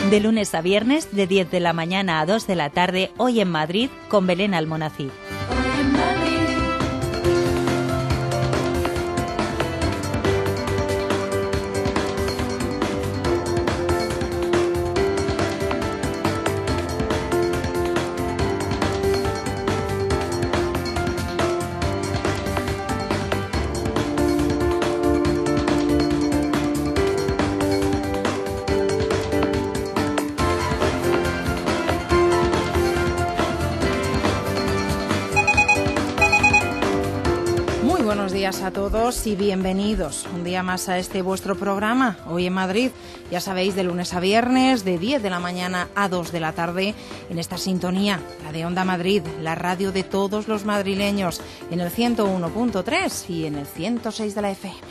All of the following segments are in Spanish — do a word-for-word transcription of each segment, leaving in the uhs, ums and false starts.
De lunes a viernes, de diez de la mañana a dos de la tarde, hoy en Madrid, con Belén Almonacid. Buenos días a todos y bienvenidos un día más a este vuestro programa, Hoy en Madrid. Ya sabéis, de lunes a viernes, de diez de la mañana a dos de la tarde, en esta sintonía, la de Onda Madrid, la radio de todos los madrileños, en el ciento uno punto tres y en el ciento seis de la F M.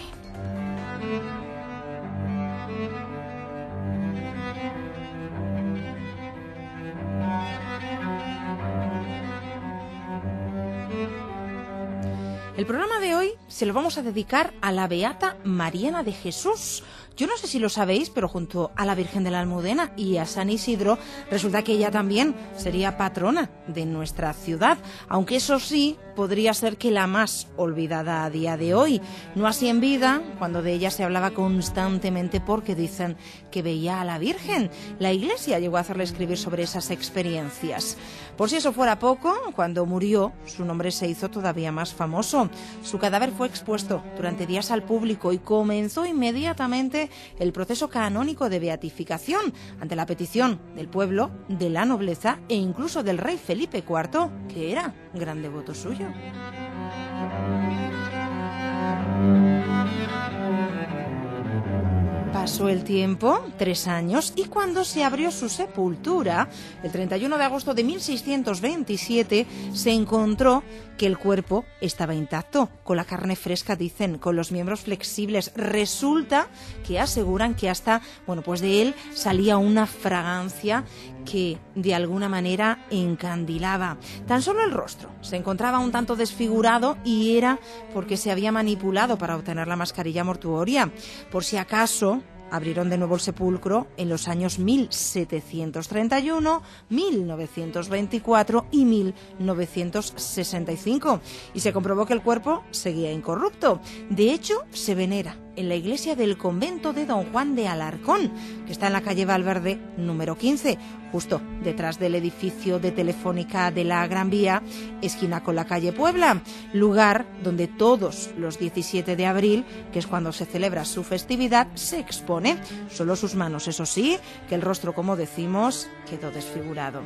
El programa de hoy se lo vamos a dedicar a la Beata Mariana de Jesús. Yo no sé si lo sabéis, pero junto a la Virgen de la Almudena y a San Isidro, resulta que ella también sería patrona de nuestra ciudad, aunque eso sí, podría ser que la más olvidada a día de hoy. No así en vida, cuando de ella se hablaba constantemente porque dicen que veía a la Virgen. La Iglesia llegó a hacerle escribir sobre esas experiencias. Por si eso fuera poco, cuando murió, su nombre se hizo todavía más famoso. Su cadáver fue expuesto durante días al público y comenzó inmediatamente el proceso canónico de beatificación ante la petición del pueblo, de la nobleza e incluso del rey Felipe cuarto, que era gran devoto suyo. Pasó el tiempo, tres años, y cuando se abrió su sepultura, el treinta y uno de agosto de mil seiscientos veintisiete, se encontró que el cuerpo estaba intacto, con la carne fresca, dicen, con los miembros flexibles. Resulta que aseguran que hasta, bueno, pues de él salía una fragancia que de alguna manera encandilaba. Tan solo el rostro se encontraba un tanto desfigurado y era porque se había manipulado para obtener la mascarilla mortuoria. Por si acaso, abrieron de nuevo el sepulcro en los años mil setecientos treinta y uno, mil novecientos veinticuatro y mil novecientos sesenta y cinco y se comprobó que el cuerpo seguía incorrupto. De hecho, se venera en la iglesia del convento de Don Juan de Alarcón, que está en la calle Valverde número quince, justo detrás del edificio de Telefónica de la Gran Vía, esquina con la calle Puebla, lugar donde todos los diecisiete de abril, que es cuando se celebra su festividad, se expone. Solo sus manos, eso sí, que el rostro, como decimos, quedó desfigurado.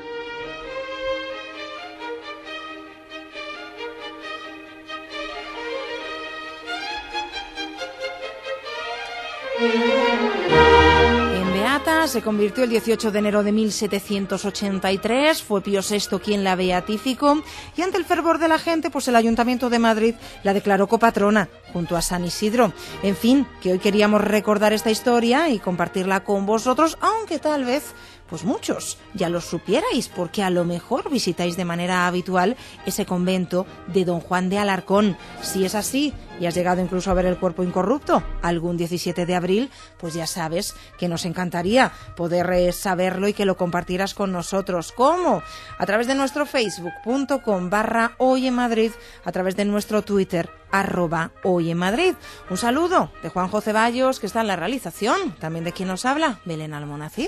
En beata se convirtió el dieciocho de enero de mil setecientos ochenta y tres, fue Pío sexto quien la beatificó y ante el fervor de la gente, pues el Ayuntamiento de Madrid la declaró copatrona junto a San Isidro. En fin, que hoy queríamos recordar esta historia y compartirla con vosotros, aunque tal vez pues muchos ya lo supierais, porque a lo mejor visitáis de manera habitual ese convento de Don Juan de Alarcón. Si es así y has llegado incluso a ver el cuerpo incorrupto algún diecisiete de abril, pues ya sabes que nos encantaría poder eh, saberlo y que lo compartieras con nosotros. ¿Cómo? A través de nuestro facebook.com barra Hoy en Madrid, a través de nuestro Twitter, arroba Hoy en Madrid. Un saludo de Juanjo Ceballos, que está en la realización, también de quien nos habla, Belén Almonacid.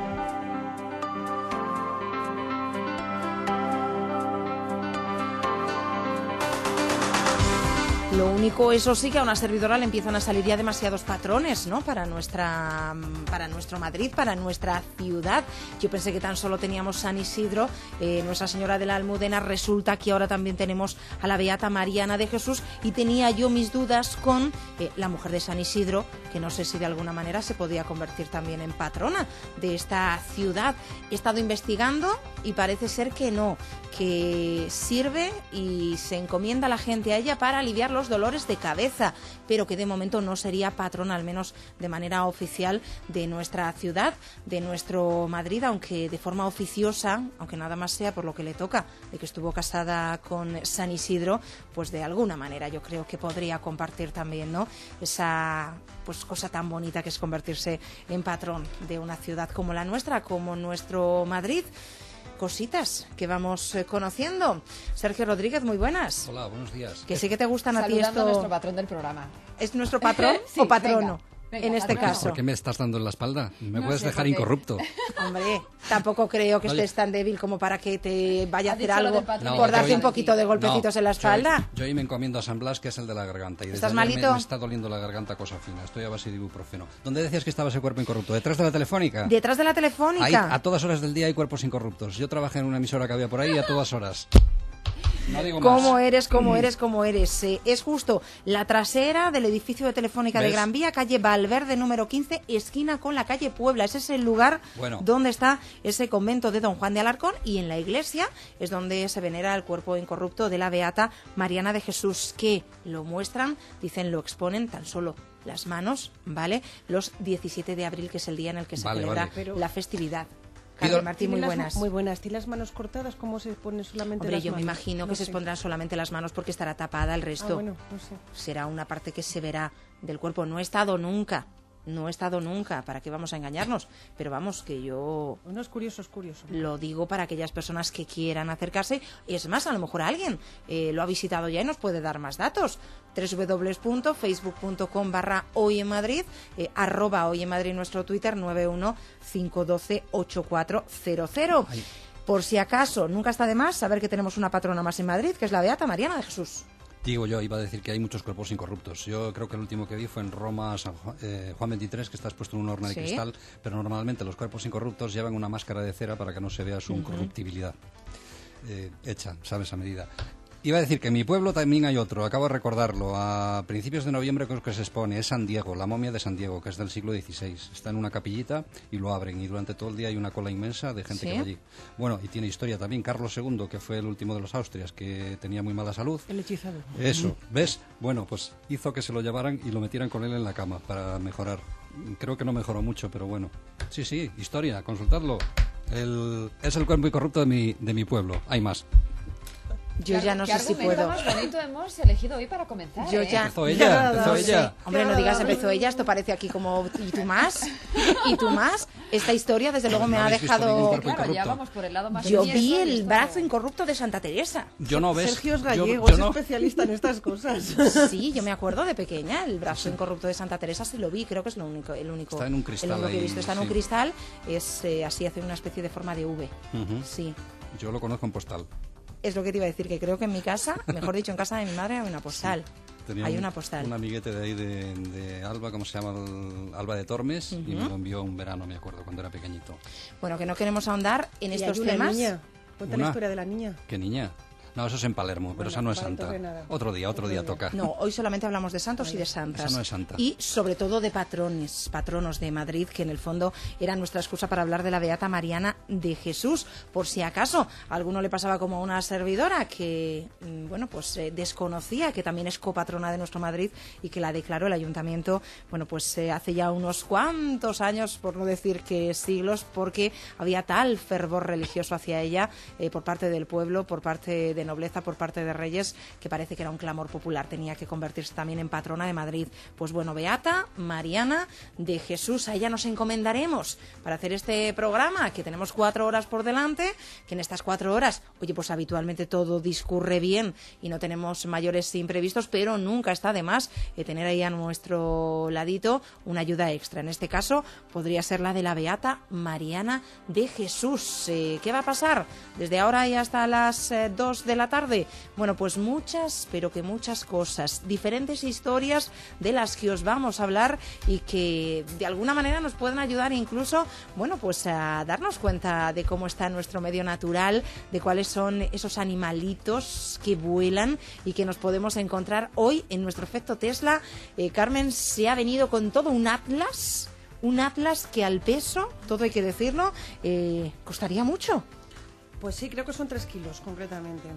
Lo único, eso sí, que a una servidora le empiezan a salir ya demasiados patrones, ¿no? Para nuestra, para nuestro Madrid, para nuestra ciudad. Yo pensé que tan solo teníamos San Isidro, eh, Nuestra Señora de la Almudena. Resulta que ahora también tenemos a la Beata Mariana de Jesús, y tenía yo mis dudas con eh, la mujer de San Isidro, que no sé si de alguna manera se podía convertir también en patrona de esta ciudad. He estado investigando y parece ser que no, que sirve y se encomienda a la gente a ella para aliviar los dolores de cabeza, pero que de momento no sería patrón, al menos de manera oficial, de nuestra ciudad, de nuestro Madrid, aunque de forma oficiosa, aunque nada más sea por lo que le toca, de que estuvo casada con San Isidro, pues de alguna manera yo creo que podría compartir también, ¿no?, esa pues cosa tan bonita que es convertirse en patrón de una ciudad como la nuestra, como nuestro Madrid. Cositas que vamos eh, conociendo. Sergio Rodríguez, muy buenas. Hola, buenos días. Que sí que te gustan a ti esto. Saludando a nuestro patrón del programa. ¿Es nuestro patrón Sí, o patrono? venga, venga, en este patrono. caso. ¿Por qué me estás dando en la espalda? Me No puedes sé, dejar porque- incorrupto. Hombre, tampoco creo que Oye. estés tan débil como para que te vaya a Ha hacer dicho lo algo del patrón No, por yo darte hoy- un poquito de golpecitos No, en la yo hoy- espalda. Yo hoy me encomiendo a San Blas, que es el de la garganta. Y desde ¿Estás ayer me- malito? Me, está doliendo la garganta cosa fina. Estoy a base de ibuprofeno. ¿Dónde decías que estaba ese cuerpo incorrupto? ¿Detrás de la telefónica? Detrás de la Ahí, telefónica. a todas horas del día hay cuerpos incorruptos. Yo trabajé en una emisora que había por ahí a todas horas. No digo ¿Cómo más. eres, cómo eres, cómo eres? Eh, es justo la trasera del edificio de Telefónica de ¿Ves? Gran Vía, calle Valverde número quince, esquina con la calle Puebla. Ese es el lugar Bueno. donde está ese convento de Don Juan de Alarcón, y en la iglesia es donde se venera el cuerpo incorrupto de la beata Mariana de Jesús, que lo muestran, dicen, lo exponen tan solo las manos, ¿vale? Los diecisiete de abril, que es el día en el que se Vale, celebra vale. Pero- la festividad. Pido- Carmen Martín, muy Tiene las- buenas. Muy buenas. ¿Tiene las manos cortadas? ¿Cómo se ponen solamente Hombre, las yo me manos? imagino que No se sé. expondrán solamente las manos porque estará tapada el resto. Ah, bueno, no sé. Será una parte que se verá del cuerpo. No he estado nunca, no he estado nunca, ¿para qué vamos a engañarnos? Pero vamos, que yo Bueno, es curioso, es curioso. lo digo para aquellas personas que quieran acercarse. Y es más, a lo mejor alguien eh, lo ha visitado ya y nos puede dar más datos. www.facebook.com barra hoy en Madrid, eh, arroba hoy en Madrid nuestro Twitter, nueve uno cinco uno dos ocho cuatro cero cero. Ay. Por si acaso, nunca está de más saber que tenemos una patrona más en Madrid, que es la beata Mariana de Jesús. Digo yo, iba a decir que hay muchos cuerpos incorruptos. Yo creo que el último que vi fue en Roma, San Juan, eh, Juan veintitrés, que está expuesto en un horno de Sí. cristal, pero normalmente los cuerpos incorruptos llevan una máscara de cera para que no se vea su incorruptibilidad eh, hecha, ¿sabes?, a medida. Iba a decir que en mi pueblo también hay otro, acabo de recordarlo, a principios de noviembre creo que se expone, es San Diego, la momia de San Diego, que es del siglo dieciséis. Está en una capillita y lo abren, y durante todo el día hay una cola inmensa de gente ¿Sí? que va allí. Bueno, y tiene historia también, Carlos segundo, que fue el último de los Austrias, que tenía muy mala salud. El hechizado. Eso, ¿ves? Bueno, pues hizo que se lo llevaran y lo metieran con él en la cama para mejorar. Creo que no mejoró mucho, pero bueno. Sí, sí, historia, consultadlo. El, es el cuerpo incorrupto de mi, de mi pueblo. Hay más. Yo ¿Qué ya ar- no qué sé si argumento puedo. más bonito hemos elegido hoy para comenzar, Yo ¿eh? ya. Empezó ella, empezó No sé. ella. Hombre, no digas empezó ella, esto parece aquí como ¿y tú más? ¿Y tú más? Esta historia, desde luego, No me ha habéis visto ningún dejado. cuerpo Claro, ya incorrupto. vamos por el lado más Yo siniestro vi de el esto. brazo incorrupto de Santa Teresa. Yo no, ¿ves? Sergio es Yo- gallego, yo es no. especialista en estas cosas. Sí, yo me acuerdo de pequeña, el brazo incorrupto de Santa Teresa sí lo vi, creo que es lo único, el único. Está en un cristal el único que he ahí, visto. Está en un sí. cristal, es eh, así, hace una especie de forma de V. Ujú. Sí. Yo lo conozco en postal. Es lo que te iba a decir, que creo que en mi casa, mejor dicho, en casa de mi madre hay una postal. Tenía Hay un- una postal. Un amiguete de ahí de, de Alba, ¿cómo se llama? El- Alba de Tormes, y me lo envió un verano, me acuerdo, cuando era pequeñito. Bueno, que no queremos ahondar en Y estos hay una temas. niña. Cuenta Una. la historia de la niña. ¿Qué niña? No, eso es en Palermo, pero Bueno, esa no es vale, santa. entonces nada. Otro día, otro día toca. No, hoy solamente hablamos de santos y de santas. Esa no es santa. Y sobre todo de patrones, patronos de Madrid, que en el fondo era nuestra excusa para hablar de la Beata Mariana de Jesús. Por si acaso a alguno le pasaba como a una servidora que, mm, bueno, pues eh, desconocía que también es copatrona de nuestro Madrid y que la declaró el ayuntamiento, bueno, pues eh, hace ya unos cuantos años, por no decir que siglos, porque había tal fervor religioso hacia ella eh, por parte del pueblo, por parte de nobleza, por parte de reyes, que parece que era un clamor popular, tenía que convertirse también en patrona de Madrid. Pues bueno, Beata Mariana de Jesús, a ella nos encomendaremos para hacer este programa, que tenemos cuatro horas por delante, que en estas cuatro horas, oye, pues habitualmente todo discurre bien y no tenemos mayores imprevistos, pero nunca está de más eh, tener ahí a nuestro ladito una ayuda extra. En este caso podría ser la de la Beata Mariana de Jesús. Eh, ¿Qué va a pasar desde ahora y hasta las eh, dos de la tarde? Bueno, pues muchas, pero que muchas cosas, diferentes historias de las que os vamos a hablar y que de alguna manera nos pueden ayudar incluso, bueno, pues a darnos cuenta de cómo está nuestro medio natural, de cuáles son esos animalitos que vuelan y que nos podemos encontrar hoy en nuestro efecto Tesla. Eh, Carmen se ha venido con todo un atlas, un atlas que al peso, todo hay que decirlo, eh, costaría mucho. Pues sí, creo que son tres kilos concretamente.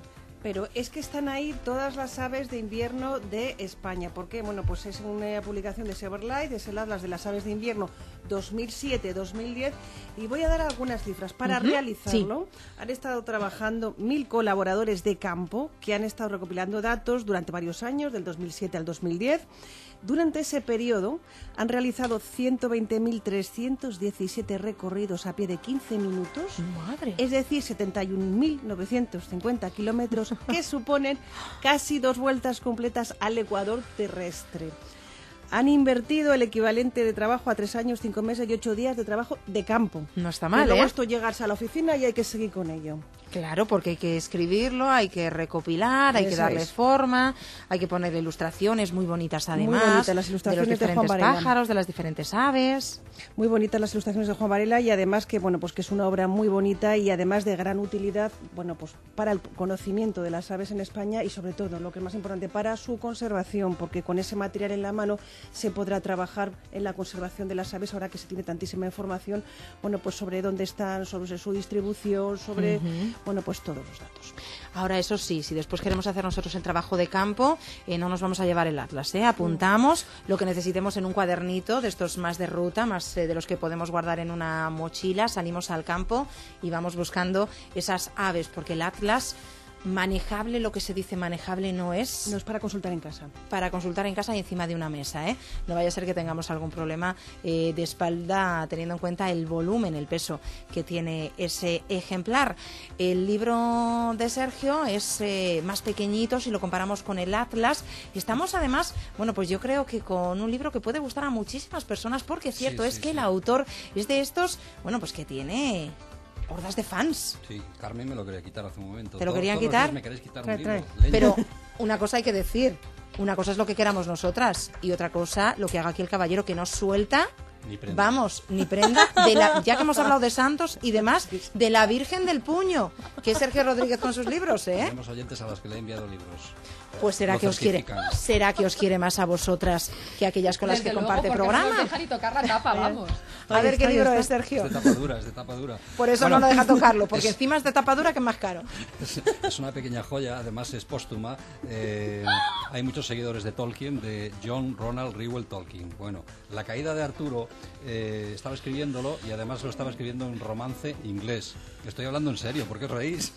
Pero es que están ahí todas las aves de invierno de España. ¿Por qué? Bueno, pues es una publicación de Silverlight, es el Atlas de las aves de invierno dos mil siete dos mil diez. Y voy a dar algunas cifras. Para Uh-huh. realizarlo, sí. han estado trabajando mil colaboradores de campo que han estado recopilando datos durante varios años, del dos mil siete al dos mil diez. Durante ese periodo han realizado ciento veinte mil trescientos diecisiete recorridos a pie de quince minutos, Madre. es decir, setenta y un mil novecientos cincuenta kilómetros, que suponen casi dos vueltas completas al ecuador terrestre. Han invertido el equivalente de trabajo a tres años, cinco meses y ocho días de trabajo de campo. No está Y mal, luego ¿eh? esto llegarse a la oficina y hay que seguir con ello. Claro, porque hay que escribirlo, hay que recopilar, hay que Eso darle es. forma, hay que poner ilustraciones muy bonitas además, Muy bonitas las ilustraciones de los de Juan diferentes Varela. pájaros, de las diferentes aves. Muy bonitas las ilustraciones de Juan Varela y además que bueno, pues que es una obra muy bonita y además de gran utilidad, bueno, pues para el conocimiento de las aves en España y sobre todo, lo que es más importante, para su conservación, porque con ese material en la mano se podrá trabajar en la conservación de las aves ahora que se tiene tantísima información, bueno, pues sobre dónde están, sobre su distribución, sobre, uh-huh. bueno, pues todos los datos. Ahora, eso sí, si después queremos hacer nosotros el trabajo de campo, eh, no nos vamos a llevar el atlas, ¿eh? Apuntamos lo que necesitemos en un cuadernito de estos más de ruta, más eh, de los que podemos guardar en una mochila, salimos al campo y vamos buscando esas aves, porque el atlas manejable, lo que se dice manejable no es. No es para consultar en casa. Para consultar en casa y encima de una mesa, ¿eh? No vaya a ser que tengamos algún problema eh, de espalda teniendo en cuenta el volumen, el peso que tiene ese ejemplar. El libro de Sergio es eh, más pequeñito si lo comparamos con el Atlas. Estamos además, bueno, pues yo creo que con un libro que puede gustar a muchísimas personas porque es cierto, sí, es sí, que sí. el autor es de estos, bueno, pues que tiene hordas de fans. Sí, Carmen me lo quería quitar hace un momento. ¿Te lo Todos- querían todos los quitar? días me queréis quitar Trae, un libro. trae. Leña. Pero una cosa hay que decir, una cosa es lo que queramos nosotras y otra cosa lo que haga aquí el caballero, que no suelta, Ni prenda. vamos, ni prenda, de la, ya que hemos hablado de santos y demás, de la Virgen del Puño, que es Sergio Rodríguez con sus libros, ¿eh? Tenemos oyentes a las que le he enviado libros. Pues será Lo que os quiere, certifican. será que os quiere más a vosotras que a aquellas con las Desde que luego, comparte porque no programa. nos deja ni tocar la tapa, vamos. A ver qué Ahí libro está. es, Sergio. Es de tapa dura, es de tapa dura. Por eso Bueno, no lo deja tocarlo, porque es- encima es de tapa dura que es más caro. Es, es una pequeña joya, además es póstuma. Eh, hay muchos seguidores de Tolkien, de John Ronald Reuel Tolkien. Bueno, La caída de Arturo eh, estaba escribiéndolo y además lo estaba escribiendo en romance inglés. Estoy hablando en serio, ¿por qué os reís?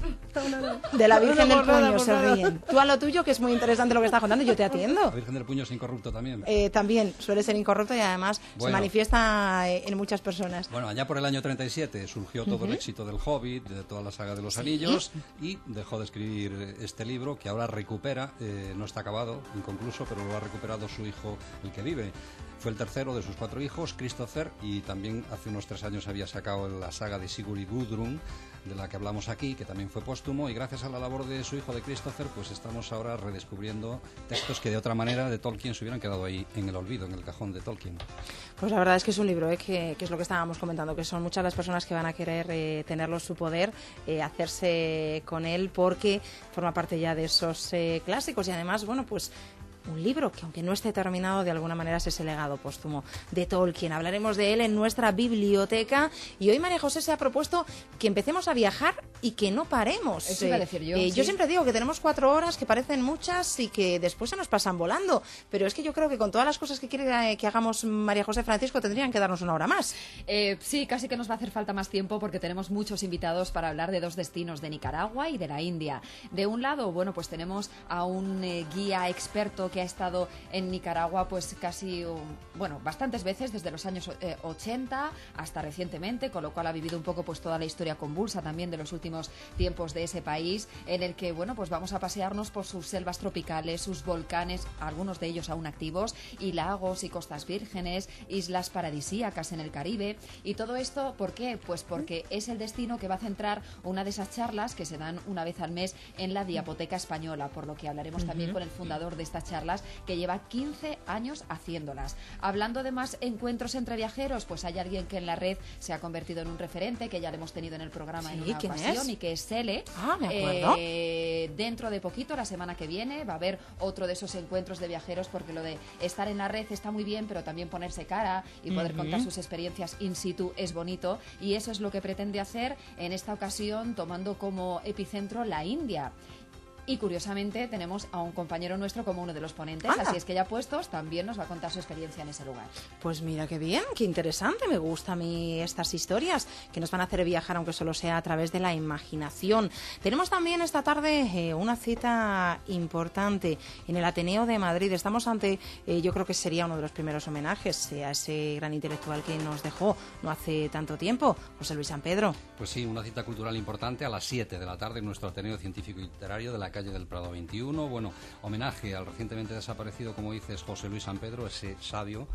De la Virgen No, del por nada, Puño por se nada. ríen. Tú a lo tuyo, que es muy interesante lo que estás contando, yo te atiendo. La Virgen del Puño es incorrupto también. Eh, también suele ser incorrupto y además se Bueno. manifiesta eh, en muchas personas. Bueno, allá por el año treinta y siete surgió todo el éxito del Hobbit, de toda la saga de los Anillos, y dejó de escribir este libro que ahora recupera, eh, no está acabado, inconcluso, pero lo ha recuperado su hijo, el que vive. Fue el tercero de sus cuatro hijos, Christopher, y también hace unos tres años había sacado la saga de Sigurd y Gudrun, de la que hablamos aquí, que también fue póstumo, y gracias a la labor de su hijo de Christopher, pues estamos ahora redescubriendo textos que de otra manera de Tolkien se hubieran quedado ahí en el olvido, en el cajón de Tolkien. Pues la verdad es que es un libro, ¿eh? que, que es lo que estábamos comentando, que son muchas las personas que van a querer eh, tenerlo en su poder, eh, hacerse con él, porque forma parte ya de esos eh, clásicos y además, bueno, pues un libro que aunque no esté terminado de alguna manera es ese legado póstumo de Tolkien. Hablaremos de él en nuestra biblioteca y hoy María José se ha propuesto que empecemos a viajar y que no paremos. Eso iba a decir yo, Eh, sí. yo siempre digo que tenemos cuatro horas que parecen muchas y que después se nos pasan volando, pero es que yo creo que con todas las cosas que quiere eh, que hagamos María José Francisco tendrían que darnos una hora más. Eh, sí, casi que nos va a hacer falta más tiempo porque tenemos muchos invitados para hablar de dos destinos, de Nicaragua y de la India. De un lado, bueno, pues tenemos a un eh, guía experto que ha estado en Nicaragua pues casi, um, bueno, bastantes veces desde los años eh, ochenta hasta recientemente, con lo cual ha vivido un poco pues toda la historia convulsa también de los últimos tiempos de ese país, en el que, bueno, pues vamos a pasearnos por sus selvas tropicales, sus volcanes, algunos de ellos aún activos, y lagos y costas vírgenes, islas paradisíacas en el Caribe. Y todo esto, ¿por qué? Pues porque es el destino que va a centrar una de esas charlas que se dan una vez al mes en la Diapoteca Española, por lo que hablaremos uh-huh. también con el fundador de estas charlas, que lleva quince años haciéndolas. Hablando de más encuentros entre viajeros, pues hay alguien que en la red se ha convertido en un referente, que ya le hemos tenido en el programa ¿Sí? en una ¿Quién ocasión, es? y que es Cele. Ah, me acuerdo. Eh, dentro de poquito, la semana que viene, va a haber otro de esos encuentros de viajeros, porque lo de estar en la red está muy bien, pero también ponerse cara y poder Uh-huh. contar sus experiencias in situ es bonito, y eso es lo que pretende hacer en esta ocasión, tomando como epicentro la India. Y curiosamente tenemos a un compañero nuestro como uno de los ponentes, ¡Anda! así es que ya puestos también nos va a contar su experiencia en ese lugar. Pues mira qué bien, qué interesante, me gustan a mí estas historias que nos van a hacer viajar, aunque solo sea a través de la imaginación. Tenemos también esta tarde eh, una cita importante en el Ateneo de Madrid. Estamos ante, eh, yo creo que sería uno de los primeros homenajes eh, a ese gran intelectual que nos dejó no hace tanto tiempo, José Luis San Pedro. Pues sí, una cita cultural importante a las siete de la tarde en nuestro Ateneo Científico y Literario de la calle del Prado veintiuno. Bueno, homenaje al recientemente desaparecido, como dices, José Luis San Pedro, ese sabio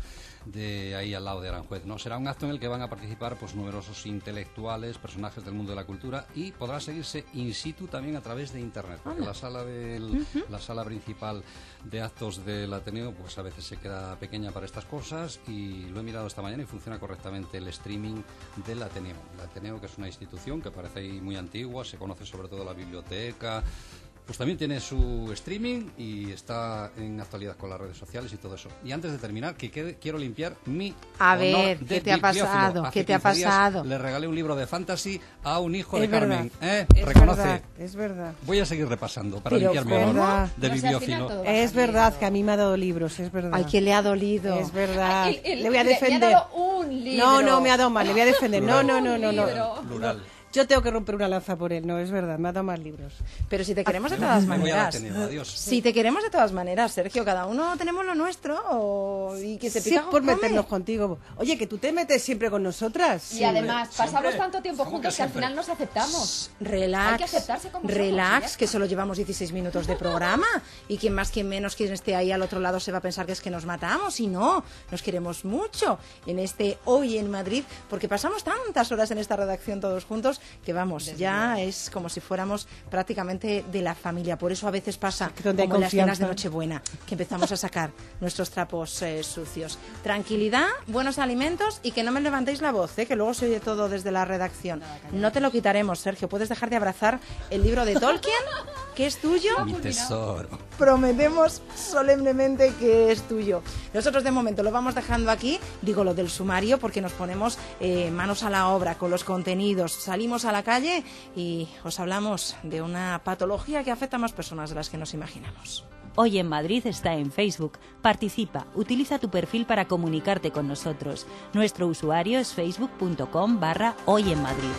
de ahí al lado de Aranjuez, ¿no? Será un acto en el que van a participar pues numerosos intelectuales, personajes del mundo de la cultura, y podrá seguirse in situ también a través de internet, porque la sala del, uh-huh. la sala principal de actos del Ateneo pues a veces se queda pequeña para estas cosas, y lo he mirado esta mañana y funciona correctamente el streaming del Ateneo. El Ateneo, que es una institución que parece ahí muy antigua, se conoce sobre todo la biblioteca, pues también tiene su streaming y está en actualidad con las redes sociales y todo eso. Y antes de terminar, que quede, quiero limpiar mi A honor ver, de ¿qué te ha pasado? Hace ¿Qué te ha quince días pasado? le regalé un libro de fantasy a un hijo Es de verdad. Carmen. ¿Eh? Es Reconoce. verdad, es verdad. Voy a seguir repasando para Pero limpiar mi ¿cómo? honor de No sé, al final bibliófilo. todo va Es saliendo. verdad que a mí me ha dado libros, es verdad. Ay, que le ha dolido. Es verdad. Ay, el- el- le voy a le- le ha defender. dado un libro. No, no, me ha dado mal, le voy a defender. No, no, no, no, no. libro. Plural. Yo tengo que romper una lanza por él, no, es verdad, me ha dado más libros. Pero si te queremos de todas Me voy al maneras. Ateneo, adiós. Si te queremos de todas maneras, Sergio, cada uno tenemos lo nuestro o- y que se Sí, pica por come. meternos contigo. Oye, que tú te metes siempre con nosotras. Y además, pasamos siempre. tanto tiempo ¿Cómo juntos que que, al siempre? final nos aceptamos. Relax, Hay que aceptarse como somos, y ya relax, está. que solo llevamos dieciséis minutos de programa y quien más, quien menos, quien esté ahí al otro lado se va a pensar que es que nos matamos y no, nos queremos mucho en este Hoy en Madrid, porque pasamos tantas horas en esta redacción todos juntos que vamos, ya es como si fuéramos prácticamente de la familia. Por eso a veces pasa que donde hay como en las cenas de confianza. Nochebuena, que empezamos a sacar nuestros trapos eh, sucios. Tranquilidad, buenos alimentos y que no me levantéis la voz, eh, que luego se oye todo desde la redacción. No te lo quitaremos, Sergio. Puedes dejar de abrazar el libro de Tolkien, que es tuyo. Mi tesoro. Prometemos solemnemente que es tuyo. Nosotros de momento lo vamos dejando aquí, digo lo del sumario, porque nos ponemos eh, manos a la obra con los contenidos. Salimos a la calle y os hablamos de una patología que afecta a más personas de las que nos imaginamos. Hoy en Madrid está en Facebook. Participa, utiliza tu perfil para comunicarte con nosotros. Nuestro usuario es facebook.com barra Hoy en Madrid.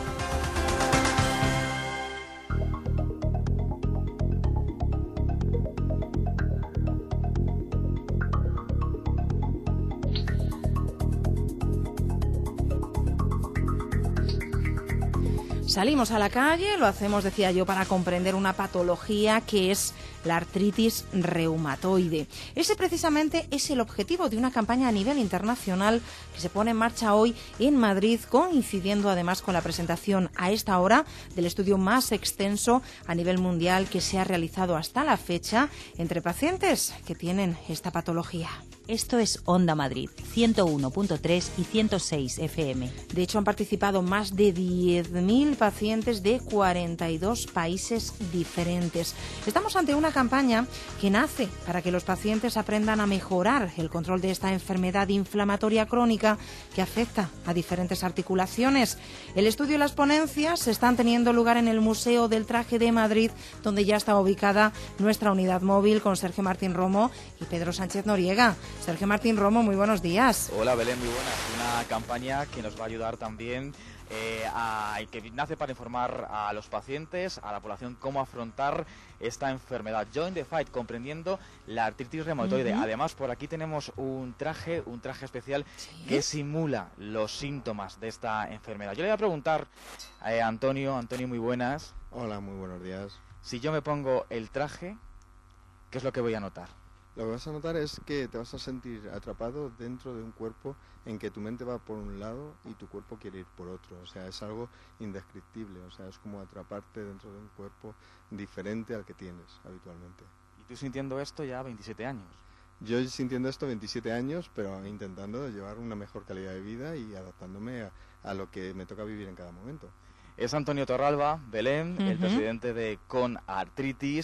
Salimos a la calle, lo hacemos, decía yo, para comprender una patología que es la artritis reumatoide. Ese precisamente es el objetivo de una campaña a nivel internacional que se pone en marcha hoy en Madrid, coincidiendo además con la presentación a esta hora del estudio más extenso a nivel mundial que se ha realizado hasta la fecha entre pacientes que tienen esta patología. Esto es Onda Madrid, ciento uno punto tres y ciento seis F M. De hecho, han participado más de diez mil pacientes de cuarenta y dos países diferentes. Estamos ante una campaña que nace para que los pacientes aprendan a mejorar el control de esta enfermedad inflamatoria crónica que afecta a diferentes articulaciones. El estudio y las ponencias están teniendo lugar en el Museo del Traje de Madrid, donde ya está ubicada nuestra unidad móvil con Sergio Martín Romo y Pedro Sánchez Noriega. Sergio Martín Romo, muy buenos días. Hola Belén, muy buenas. Una campaña que nos va a ayudar también eh, a, y que nace para informar a los pacientes, a la población, cómo afrontar esta enfermedad. Join the fight, comprendiendo la artritis reumatoide. Uh-huh. Además, por aquí tenemos un traje, un traje especial ¿Sí? que simula los síntomas de esta enfermedad. Yo le voy a preguntar a eh, Antonio, Antonio, muy buenas. Hola, muy buenos días. Si yo me pongo el traje, ¿qué es lo que voy a notar? Lo que vas a notar es que te vas a sentir atrapado dentro de un cuerpo en que tu mente va por un lado y tu cuerpo quiere ir por otro. O sea, es algo indescriptible. O sea, es como atraparte dentro de un cuerpo diferente al que tienes habitualmente. ¿Y tú sintiendo esto ya veintisiete años? Yo sintiendo esto veintisiete años, pero intentando llevar una mejor calidad de vida y adaptándome a, a lo que me toca vivir en cada momento. Es Antonio Torralba, Belén, uh-huh. el presidente de Con Artritis.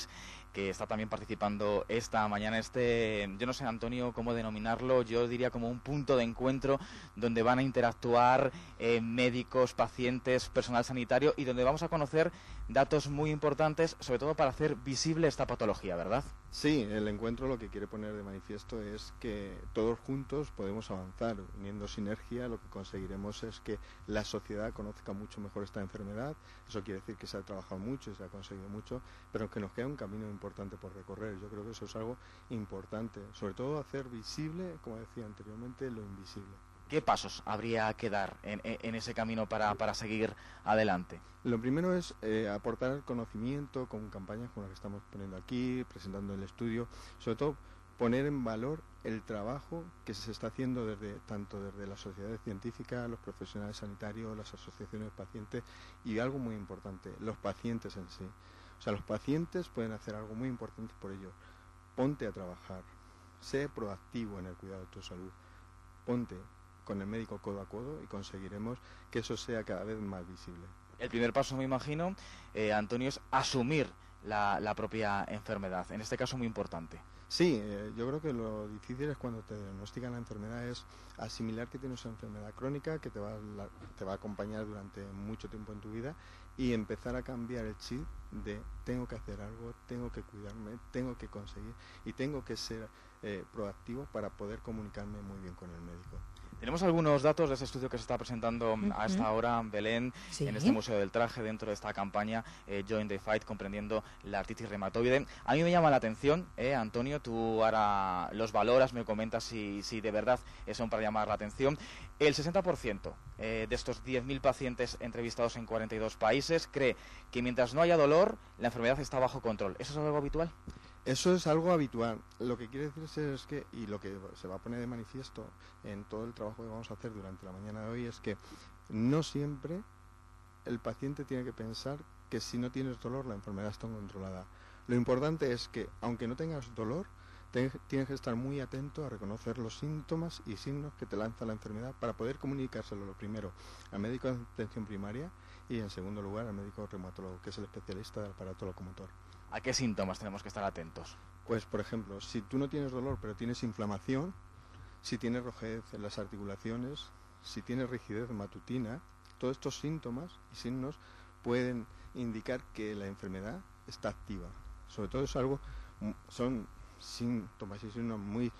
que está también participando esta mañana. Este, yo no sé, Antonio, cómo denominarlo, yo diría como un punto de encuentro donde van a interactuar eh, médicos, pacientes, personal sanitario y donde vamos a conocer datos muy importantes, sobre todo para hacer visible esta patología, ¿verdad? Sí, el encuentro lo que quiere poner de manifiesto es que todos juntos podemos avanzar, uniendo sinergia. Lo que conseguiremos es que la sociedad conozca mucho mejor esta enfermedad. Eso quiere decir que se ha trabajado mucho y se ha conseguido mucho, pero que nos queda un camino importante por recorrer. Yo creo que eso es algo importante, sobre todo hacer visible, como decía anteriormente, lo invisible. ¿Qué pasos habría que dar en, en ese camino para, para seguir adelante? Lo primero es eh, aportar conocimiento con campañas como la que estamos poniendo aquí, presentando el estudio, sobre todo poner en valor el trabajo que se está haciendo desde tanto desde las sociedades científicas, los profesionales sanitarios, las asociaciones de pacientes y algo muy importante, los pacientes en sí. O sea, los pacientes pueden hacer algo muy importante por ello. Ponte a trabajar, sé proactivo en el cuidado de tu salud, ponte con el médico codo a codo y conseguiremos que eso sea cada vez más visible. El primer paso, me imagino, eh, Antonio, es asumir la, la propia enfermedad, en este caso muy importante. Sí, eh, yo creo que lo difícil es cuando te diagnostican la enfermedad es asimilar que tienes una enfermedad crónica que te va, a, la, te va a acompañar durante mucho tiempo en tu vida y empezar a cambiar el chip de tengo que hacer algo, tengo que cuidarme, tengo que conseguir y tengo que ser eh, proactivo para poder comunicarme muy bien con el médico. Tenemos algunos datos de ese estudio que se está presentando uh-huh. a esta hora, Belén, ¿sí? En este Museo del Traje, dentro de esta campaña eh, Join the Fight, comprendiendo la artritis reumatoide. A mí me llama la atención, eh, Antonio, tú ahora los valoras, me comentas si, si de verdad son para llamar la atención. El sesenta por ciento eh, de estos diez mil pacientes entrevistados en cuarenta y dos países cree que mientras no haya dolor, la enfermedad está bajo control. ¿Eso es algo habitual? Eso es algo habitual. Lo que quiere decir es que, y lo que se va a poner de manifiesto en todo el trabajo que vamos a hacer durante la mañana de hoy, es que no siempre el paciente tiene que pensar que si no tienes dolor la enfermedad está controlada. Lo importante es que, aunque no tengas dolor, te, tienes que estar muy atento a reconocer los síntomas y signos que te lanza la enfermedad para poder comunicárselo, lo primero, al médico de atención primaria y, en segundo lugar, al médico reumatólogo, que es el especialista del aparato locomotor. ¿A qué síntomas tenemos que estar atentos? Pues, por ejemplo, si tú no tienes dolor pero tienes inflamación, si tienes rojez en las articulaciones, si tienes rigidez matutina, todos estos síntomas y signos pueden indicar que la enfermedad está activa. Sobre todo es algo, son síntomas y signos muy,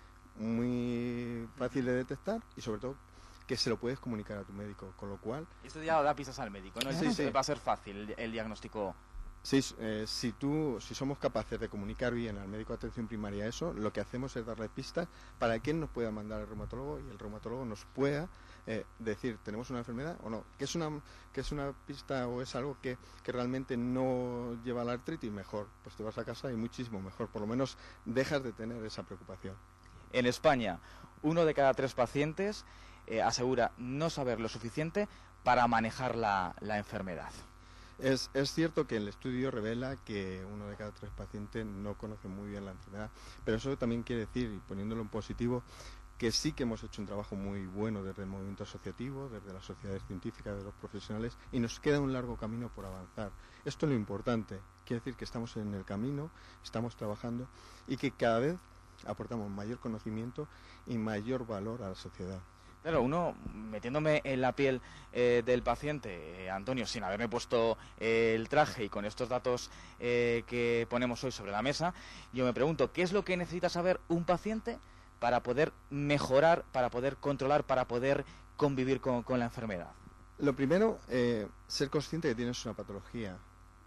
muy fácil de detectar y sobre todo que se lo puedes comunicar a tu médico, con lo cual... Esto ya da pistas al médico, ¿no? Sí, sí. Va a ser fácil el, el diagnóstico. Sí, eh, si tú, si somos capaces de comunicar bien al médico de atención primaria eso, lo que hacemos es darle pistas para que él nos pueda mandar al reumatólogo y el reumatólogo nos pueda eh, decir, ¿tenemos una enfermedad o no? ¿Que es una, que es una pista o es algo que, que realmente no lleva a la artritis? Mejor, pues te vas a casa y muchísimo mejor, por lo menos dejas de tener esa preocupación. En España, uno de cada tres pacientes eh, asegura no saber lo suficiente para manejar la, la enfermedad. Es, es cierto que el estudio revela que uno de cada tres pacientes no conoce muy bien la enfermedad, pero eso también quiere decir, y poniéndolo en positivo, que sí que hemos hecho un trabajo muy bueno desde el movimiento asociativo, desde las sociedades científicas, de los profesionales, y nos queda un largo camino por avanzar. Esto es lo importante, quiere decir que estamos en el camino, estamos trabajando y que cada vez aportamos mayor conocimiento y mayor valor a la sociedad. Claro, uno, metiéndome en la piel eh, del paciente, eh, Antonio, sin haberme puesto eh, el traje y con estos datos eh, que ponemos hoy sobre la mesa, yo me pregunto, ¿qué es lo que necesita saber un paciente para poder mejorar, para poder controlar, para poder convivir con, con la enfermedad? Lo primero, eh, ser consciente de que tienes una patología.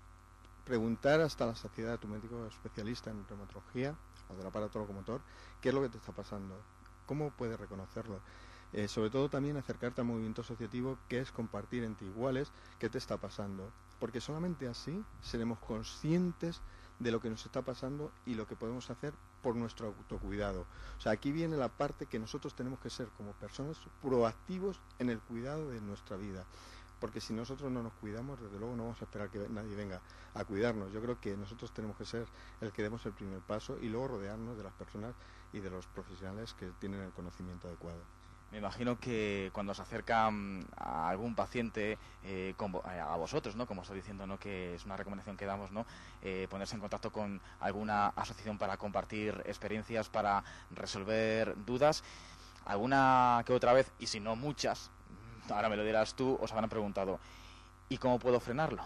Preguntar hasta la saciedad a tu médico especialista en reumatología o del aparato locomotor qué es lo que te está pasando, cómo puedes reconocerlo. Eh, sobre todo también acercarte al movimiento asociativo, que es compartir entre iguales qué te está pasando, porque solamente así seremos conscientes de lo que nos está pasando y lo que podemos hacer por nuestro autocuidado. O sea, aquí viene la parte que nosotros tenemos que ser como personas proactivos en el cuidado de nuestra vida, porque si nosotros no nos cuidamos, desde luego no vamos a esperar que nadie venga a cuidarnos. Yo creo que nosotros tenemos que ser el que demos el primer paso y luego rodearnos de las personas y de los profesionales que tienen el conocimiento adecuado. Me imagino que cuando se acerca a algún paciente eh, con, a vosotros, ¿no? Como estoy diciendo, ¿no? Que es una recomendación que damos, ¿no? Eh, ponerse en contacto con alguna asociación para compartir experiencias, para resolver dudas. Alguna que otra vez, y si no muchas, ahora me lo dirás tú, os habrán preguntado, ¿y cómo puedo frenarlo?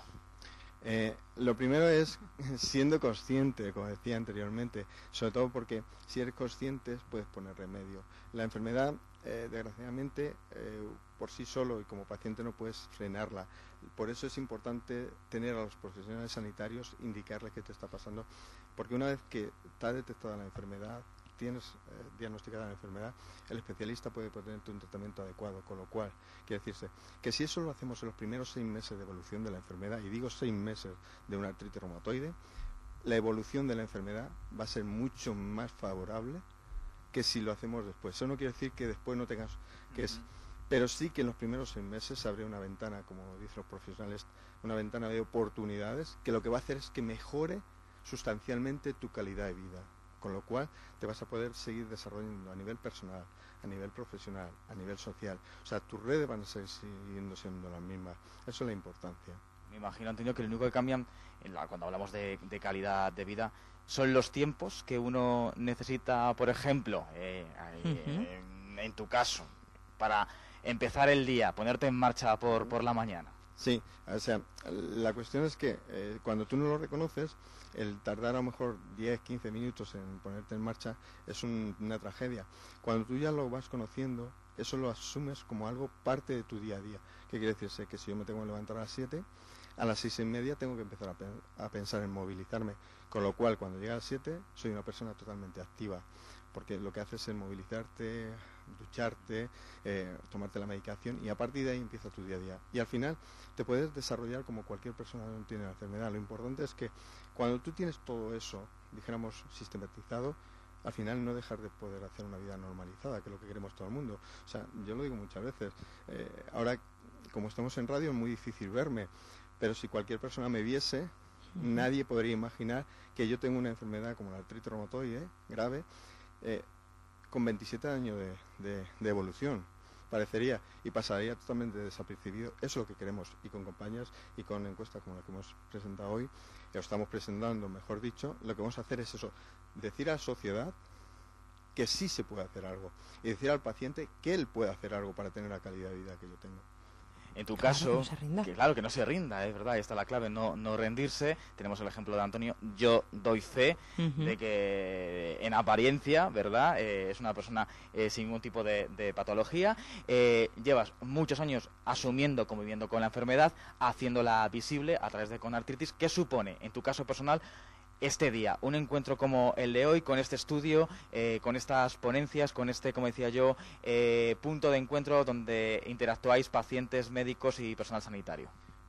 Eh, lo primero es siendo consciente, como decía anteriormente, sobre todo porque si eres consciente puedes poner remedio. La enfermedad, eh, desgraciadamente, eh, por sí solo y como paciente no puedes frenarla. Por eso es importante tener a los profesionales sanitarios, indicarles qué te está pasando, porque una vez que está detectada la enfermedad, tienes eh, diagnosticada la enfermedad, el especialista puede ponerte un tratamiento adecuado, con lo cual, quiere decirse, que si eso lo hacemos en los primeros seis meses de evolución de la enfermedad, y digo seis meses de una artritis reumatoide, la evolución de la enfermedad va a ser mucho más favorable que si lo hacemos después. Eso no quiere decir que después no tengas, que es, pero sí que en los primeros seis meses se abre una ventana, como dicen los profesionales, una ventana de oportunidades, que lo que va a hacer es que mejore sustancialmente tu calidad de vida. Con lo cual te vas a poder seguir desarrollando a nivel personal, a nivel profesional, a nivel social. O sea, tus redes van a seguir siguiendo siendo las mismas. Eso es la importancia. Me imagino, Antonio, que lo único que cambian en la, cuando hablamos de, de calidad de vida son los tiempos que uno necesita, por ejemplo, eh, eh, uh-huh. en, en tu caso, para empezar el día, ponerte en marcha por, por la mañana. Sí, o sea, la cuestión es que eh, cuando tú no lo reconoces, el tardar a lo mejor diez, quince minutos en ponerte en marcha es un, una tragedia. Cuando tú ya lo vas conociendo, eso lo asumes como algo parte de tu día a día. ¿Qué quiere decirse? Que si yo me tengo que levantar a las siete, a las seis y media tengo que empezar a, pe a pensar en movilizarme. Con lo cual, cuando llega a las siete, soy una persona totalmente activa. Porque lo que haces es movilizarte, ducharte, eh, tomarte la medicación y a partir de ahí empieza tu día a día. Y al final te puedes desarrollar como cualquier persona que no tiene la enfermedad. Lo importante es que cuando tú tienes todo eso, dijéramos, sistematizado, al final no dejar de poder hacer una vida normalizada, que es lo que queremos todo el mundo. O sea, yo lo digo muchas veces, eh, ahora como estamos en radio es muy difícil verme, pero si cualquier persona me viese, uh-huh. nadie podría imaginar que yo tengo una enfermedad como la artritis reumatoide grave, Eh, con veintisiete años de, de, de evolución, parecería, y pasaría totalmente desapercibido. Eso es lo que queremos, y con campañas y con encuestas como la que hemos presentado hoy, o estamos presentando, mejor dicho, lo que vamos a hacer es eso, decir a la sociedad que sí se puede hacer algo, y decir al paciente que él puede hacer algo para tener la calidad de vida que yo tengo. En tu claro, caso, que, no se rinda. que claro que no se rinda, es verdad, ahí está la clave, no, no rendirse. Tenemos el ejemplo de Antonio, yo doy fe uh-huh. de que en apariencia, ¿verdad? Eh, es una persona eh, sin ningún tipo de, de patología. Eh, llevas muchos años asumiendo, conviviendo con la enfermedad, haciéndola visible a través de Conartritis. ¿Qué supone, en tu caso personal, este día, un encuentro como el de hoy, con este estudio, eh, con estas ponencias, con este, como decía yo, eh, punto de encuentro donde interactuáis pacientes, médicos y personal sanitario?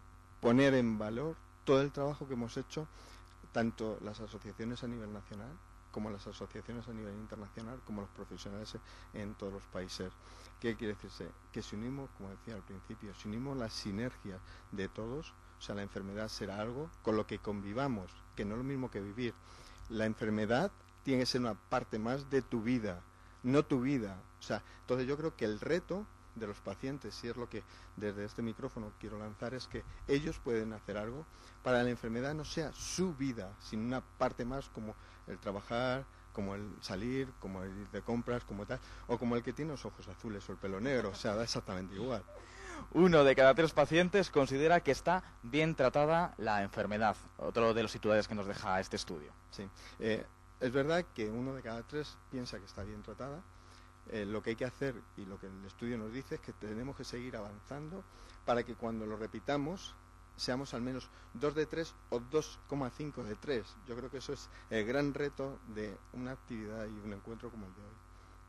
Poner en valor todo el trabajo que hemos hecho, tanto las asociaciones a nivel nacional, como las asociaciones a nivel internacional, como los profesionales en todos los países. ¿Qué quiere decirse? Que si unimos, como decía al principio, si unimos las sinergias de todos, o sea, la enfermedad será algo con lo que convivamos, que no es lo mismo que vivir. La enfermedad tiene que ser una parte más de tu vida, no tu vida. O sea, entonces yo creo que el reto de los pacientes, si es lo que desde este micrófono quiero lanzar, es que ellos pueden hacer algo para que la enfermedad no sea su vida, sino una parte más como el trabajar, como el salir, como el ir de compras, como tal, o como el que tiene los ojos azules o el pelo negro, o sea, da exactamente igual. Uno de cada tres pacientes considera que está bien tratada la enfermedad. Otro de los titulares que nos deja este estudio. Sí, eh, es verdad que uno de cada tres piensa que está bien tratada. Eh, lo que hay que hacer, y lo que el estudio nos dice, es que tenemos que seguir avanzando para que cuando lo repitamos seamos al menos dos de tres o dos coma cinco de tres. Yo creo que eso es el gran reto de una actividad y un encuentro como el de hoy.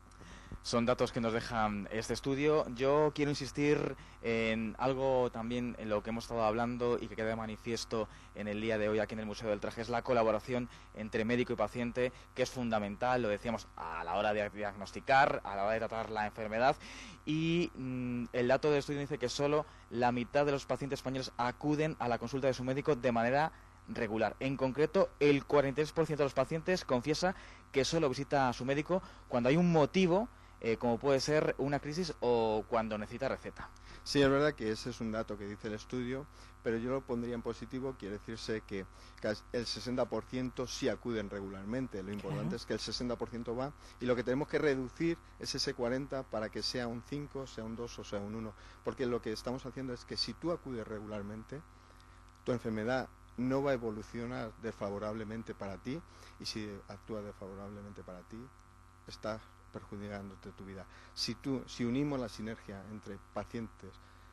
Son datos que nos dejan este estudio. Yo quiero insistir en algo también en lo que hemos estado hablando y que queda de manifiesto en el día de hoy aquí en el Museo del Traje, es la colaboración entre médico y paciente, que es fundamental, lo decíamos, a la hora de diagnosticar, a la hora de tratar la enfermedad. Y mmm, el dato del estudio dice que solo la mitad de los pacientes españoles acuden a la consulta de su médico de manera regular. En concreto, el cuarenta y tres por ciento de los pacientes confiesa que solo visita a su médico cuando hay un motivo eh, como puede ser una crisis o cuando necesita receta. Sí, es verdad que ese es un dato que dice el estudio, pero yo lo pondría en positivo, quiere decirse que el sesenta por ciento sí acuden regularmente, lo importante claro. es que el sesenta por ciento va, y lo que tenemos que reducir es ese cuarenta por ciento para que sea un cinco, sea un dos o sea un uno, porque lo que estamos haciendo es que si tú acudes regularmente, tu enfermedad no va a evolucionar desfavorablemente para ti, y si actúa desfavorablemente para ti, estás perjudicándote tu vida. Si tú, si unimos la sinergia entre pacientes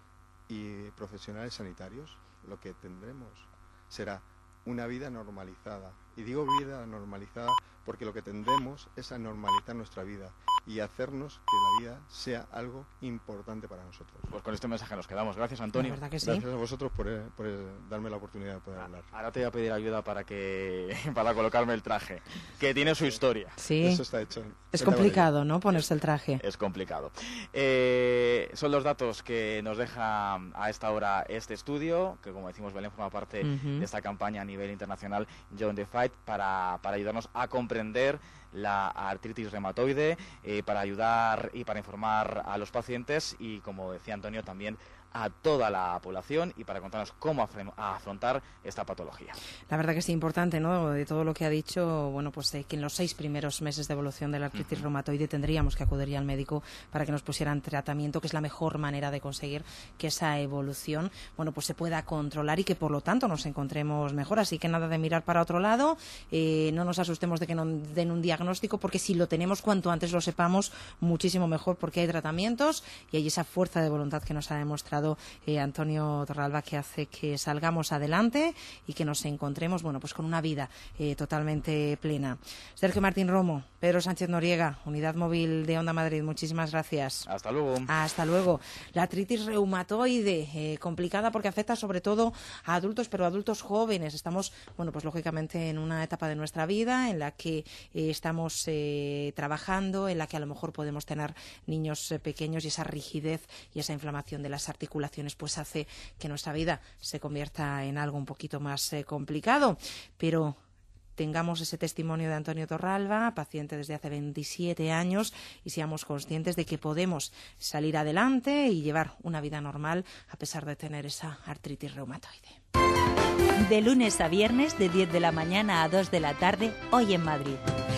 y profesionales sanitarios, lo que tendremos será una vida normalizada. Y digo vida normalizada porque lo que tendremos es a normalizar nuestra vida y hacernos que la vida sea algo importante para nosotros. Pues con este mensaje nos quedamos. Gracias, Antonio. La verdad que sí. Gracias a vosotros por, por darme la oportunidad de poder hablar. Ahora te voy a pedir ayuda para que para colocarme el traje, que tiene su historia. Sí. Eso está hecho. Es complicado, ¿no? Ponerse el traje. Es complicado. Eh, son los datos que nos deja a esta hora este estudio, que como decimos, Belén forma parte uh-huh. de esta campaña a nivel internacional Join the Fight para, para ayudarnos a comprender la artritis reumatoide, eh, para ayudar y para informar a los pacientes y, como decía Antonio, también a toda la población y para contarnos cómo afrontar esta patología. La verdad que es importante, ¿no? De todo lo que ha dicho, bueno, pues eh, que en los seis primeros meses de evolución de la artritis uh-huh. reumatoide tendríamos que acudir ya al médico para que nos pusieran tratamiento, que es la mejor manera de conseguir que esa evolución, bueno, pues se pueda controlar y que por lo tanto nos encontremos mejor. Así que nada de mirar para otro lado, eh, no nos asustemos de que nos den un diagnóstico, porque si lo tenemos, cuanto antes lo sepamos, muchísimo mejor, porque hay tratamientos y hay esa fuerza de voluntad que nos ha demostrado Eh, Antonio Torralba, que hace que salgamos adelante y que nos encontremos, bueno, pues con una vida eh, totalmente plena. Sergio Martín Romo, Pedro Sánchez Noriega, Unidad Móvil de Onda Madrid, muchísimas gracias. Hasta luego. Hasta luego. La artritis reumatoide, eh, complicada porque afecta sobre todo a adultos, pero a adultos jóvenes. Estamos, bueno, pues lógicamente en una etapa de nuestra vida en la que eh, estamos eh, trabajando, en la que a lo mejor podemos tener niños eh, pequeños, y esa rigidez y esa inflamación de las articulaciones pues hace que nuestra vida se convierta en algo un poquito más eh, complicado, pero tengamos ese testimonio de Antonio Torralba, paciente desde hace veintisiete años, y seamos conscientes de que podemos salir adelante y llevar una vida normal a pesar de tener esa artritis reumatoide. De lunes a viernes, de diez de la mañana a dos de la tarde, Hoy en Madrid.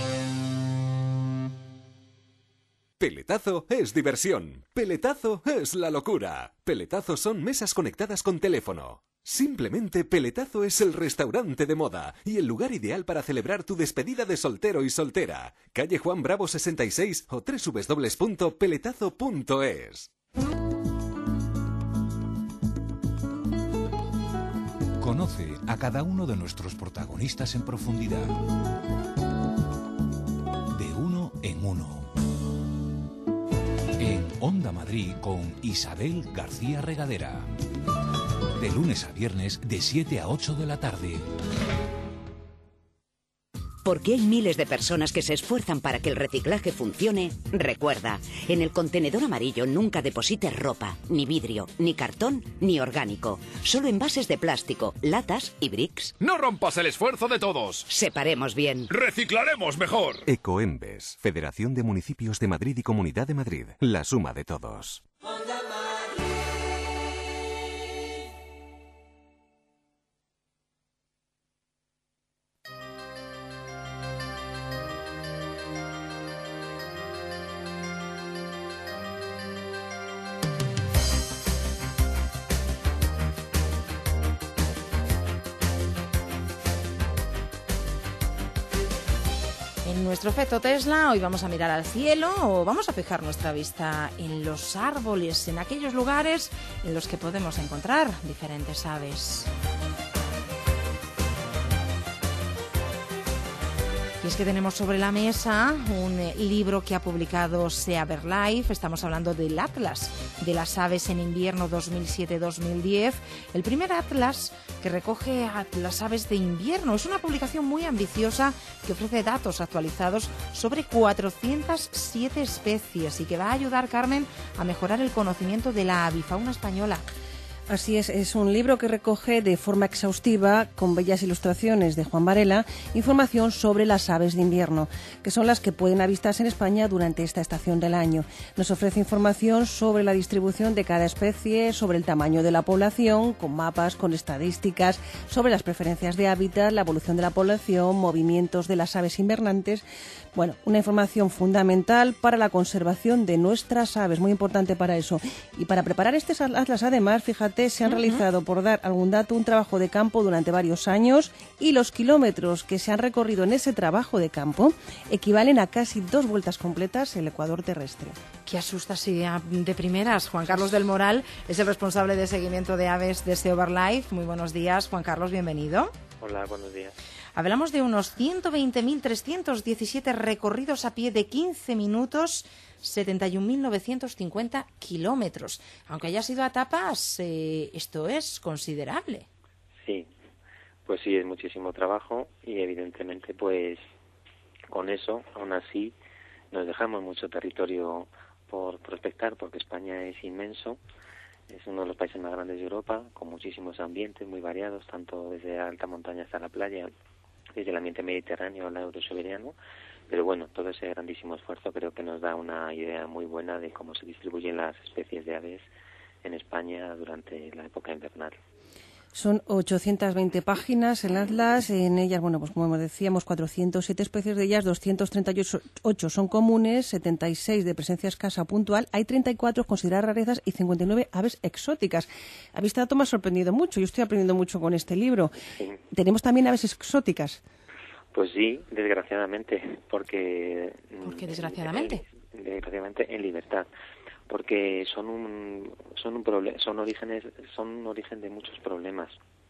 Peletazo es diversión. Peletazo es la locura. Peletazo son mesas conectadas con teléfono. Simplemente Peletazo es el restaurante de moda y el lugar ideal para celebrar tu despedida de soltero y soltera. Calle Juan Bravo sesenta y seis o doble u doble u doble u punto peletazo punto es. Conoce a cada uno de nuestros protagonistas en profundidad. De uno en uno. En Onda Madrid con Isabel García Regadera. De lunes a viernes de siete a ocho de la tarde. Porque hay miles de personas que se esfuerzan para que el reciclaje funcione, recuerda, en el contenedor amarillo nunca deposites ropa, ni vidrio, ni cartón, ni orgánico. Solo envases de plástico, latas y bricks. ¡No rompas el esfuerzo de todos! Separemos bien. ¡Reciclaremos mejor! Ecoembes, Federación de Municipios de Madrid y Comunidad de Madrid. La suma de todos. En nuestro efecto Tesla, hoy vamos a mirar al cielo o vamos a fijar nuestra vista en los árboles, en aquellos lugares en los que podemos encontrar diferentes aves. Y es que tenemos sobre la mesa un eh, libro que ha publicado Sea BirdLife. Estamos hablando del Atlas de las aves en invierno dos mil siete dos mil diez. El primer atlas que recoge a las aves de invierno. Es una publicación muy ambiciosa que ofrece datos actualizados sobre cuatrocientas siete especies y que va a ayudar, Carmen, a mejorar el conocimiento de la avifauna española. Así es, es un libro que recoge de forma exhaustiva, con bellas ilustraciones de Juan Varela, información sobre las aves de invierno, que son las que pueden avistarse en España durante esta estación del año. Nos ofrece información sobre la distribución de cada especie, sobre el tamaño de la población, con mapas, con estadísticas, sobre las preferencias de hábitat, la evolución de la población, movimientos de las aves invernantes. Bueno, una información fundamental para la conservación de nuestras aves, muy importante para eso. Y para preparar este atlas, además, fíjate, se han uh-huh. realizado, por dar algún dato, un trabajo de campo durante varios años, y los kilómetros que se han recorrido en ese trabajo de campo equivalen a casi dos vueltas completas el ecuador terrestre. Qué asusta así de primeras. Juan Carlos del Moral es el responsable de seguimiento de aves de SeoBirdLife. Muy buenos días, Juan Carlos, bienvenido. Hola, buenos días. Hablamos de unos ciento veinte mil trescientos diecisiete recorridos a pie de quince minutos, setenta y un mil novecientos cincuenta kilómetros. Aunque haya sido a etapas, eh, esto es considerable. Sí, pues sí, es muchísimo trabajo y evidentemente pues con eso, aún así, nos dejamos mucho territorio por prospectar porque España es inmenso. Es uno de los países más grandes de Europa, con muchísimos ambientes muy variados, tanto desde alta montaña hasta la playa, desde el ambiente mediterráneo al eurosiberiano, pero bueno, todo ese grandísimo esfuerzo creo que nos da una idea muy buena de cómo se distribuyen las especies de aves en España durante la época invernal. Son ochocientas veinte páginas el atlas, en ellas, bueno, pues como decíamos, cuatrocientas siete especies, de ellas doscientas treinta y ocho son comunes, setenta y seis de presencia escasa o puntual, hay treinta y cuatro consideradas rarezas y cincuenta y nueve aves exóticas. A mí este dato me ha sorprendido mucho, yo estoy aprendiendo mucho con este libro. Sí. ¿Tenemos también aves exóticas? Pues sí, desgraciadamente, porque... ¿Por qué desgraciadamente? En, desgraciadamente en libertad. Porque son un son un problema, son orígenes son un origen de muchos problemas,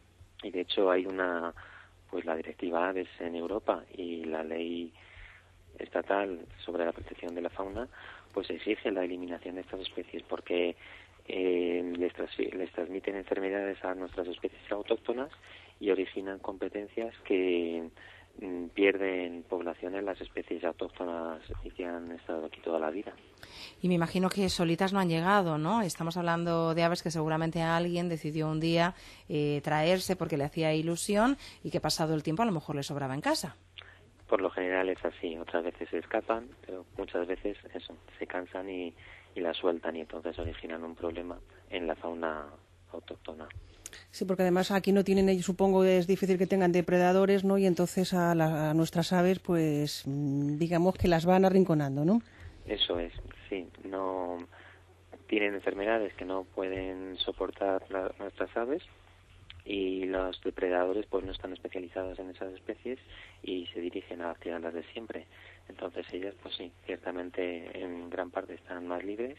y de hecho hay una pues la directiva Aves en Europa y la ley estatal sobre la protección de la fauna pues exige la eliminación de estas especies porque eh, les, tras, les transmiten enfermedades a nuestras especies autóctonas y originan competencias que mm, pierden población en las especies autóctonas y que han estado aquí toda la vida. Y me imagino que solitas no han llegado, ¿no? Estamos hablando de aves que seguramente alguien decidió un día eh, traerse porque le hacía ilusión y que pasado el tiempo a lo mejor le sobraba en casa. Por lo general es así, otras veces se escapan, pero muchas veces eso, se cansan y, y la sueltan y entonces originan un problema en la fauna autóctona. Sí, porque además aquí no tienen, ellos supongo es difícil que tengan depredadores, ¿no? Y entonces a, la, a nuestras aves, pues digamos que las van arrinconando, ¿no? Eso es, sí, no tienen enfermedades que no pueden soportar la, nuestras aves y los depredadores pues no están especializados en esas especies y se dirigen hacia las de siempre. Entonces ellas pues sí, ciertamente en gran parte están más libres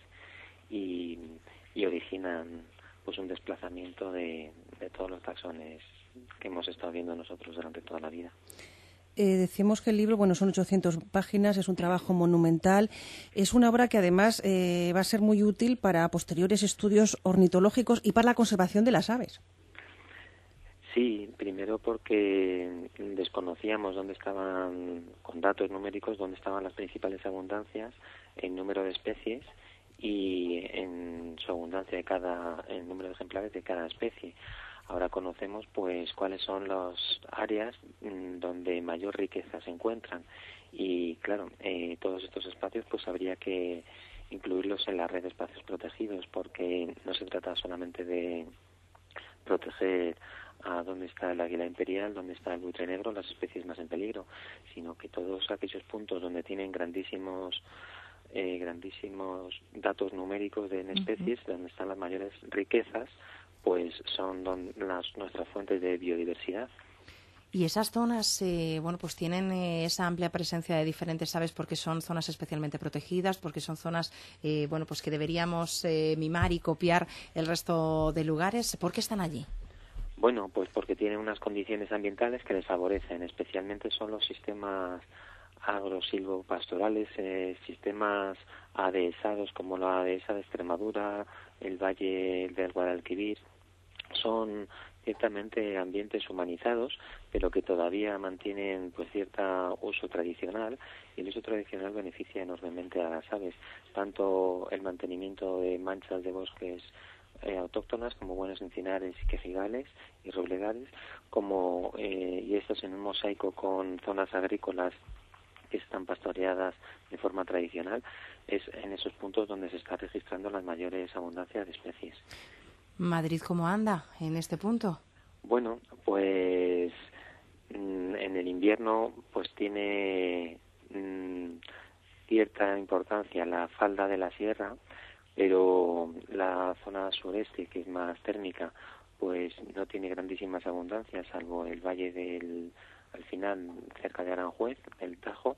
y, y originan pues un desplazamiento de, de todos los taxones que hemos estado viendo nosotros durante toda la vida. Eh, decíamos que el libro, bueno, son ochocientas páginas, es un trabajo monumental, es una obra que además eh, va a ser muy útil para posteriores estudios ornitológicos y para la conservación de las aves. Sí, primero porque desconocíamos dónde estaban, con datos numéricos, dónde estaban las principales abundancias en número de especies y en su abundancia de cada, en número de ejemplares de cada especie. Ahora conocemos pues cuáles son las áreas mmm, donde mayor riqueza se encuentran y claro, eh, todos estos espacios pues habría que incluirlos en la red de espacios protegidos porque no se trata solamente de proteger a dónde está el águila imperial, dónde está el buitre negro, las especies más en peligro, sino que todos aquellos puntos donde tienen grandísimos eh, grandísimos datos numéricos de especies, uh-huh. donde están las mayores riquezas, pues son don, las, nuestras fuentes de biodiversidad. Y esas zonas, eh, bueno, pues tienen eh, esa amplia presencia de diferentes aves porque son zonas especialmente protegidas, porque son zonas, eh, bueno, pues que deberíamos eh, mimar y copiar el resto de lugares. ¿Por qué están allí? Bueno, pues porque tienen unas condiciones ambientales que les favorecen, especialmente son los sistemas agrosilvopastorales, eh, sistemas adehesados como la dehesa de Extremadura, el Valle del Guadalquivir, son ciertamente ambientes humanizados, pero que todavía mantienen pues cierto uso tradicional, y el uso tradicional beneficia enormemente a las aves, tanto el mantenimiento de manchas de bosques eh, autóctonas como buenos encinares y quejigales y robledales, como eh, y estos en un mosaico con zonas agrícolas que están pastoreadas de forma tradicional, es en esos puntos donde se está registrando las mayores abundancias de especies. ¿Madrid cómo anda en este punto? Bueno, pues mm, en el invierno pues tiene mm, cierta importancia la falda de la sierra, pero la zona sureste, que es más térmica, pues no tiene grandísimas abundancias, salvo el valle del, al final, cerca de Aranjuez, el Tajo,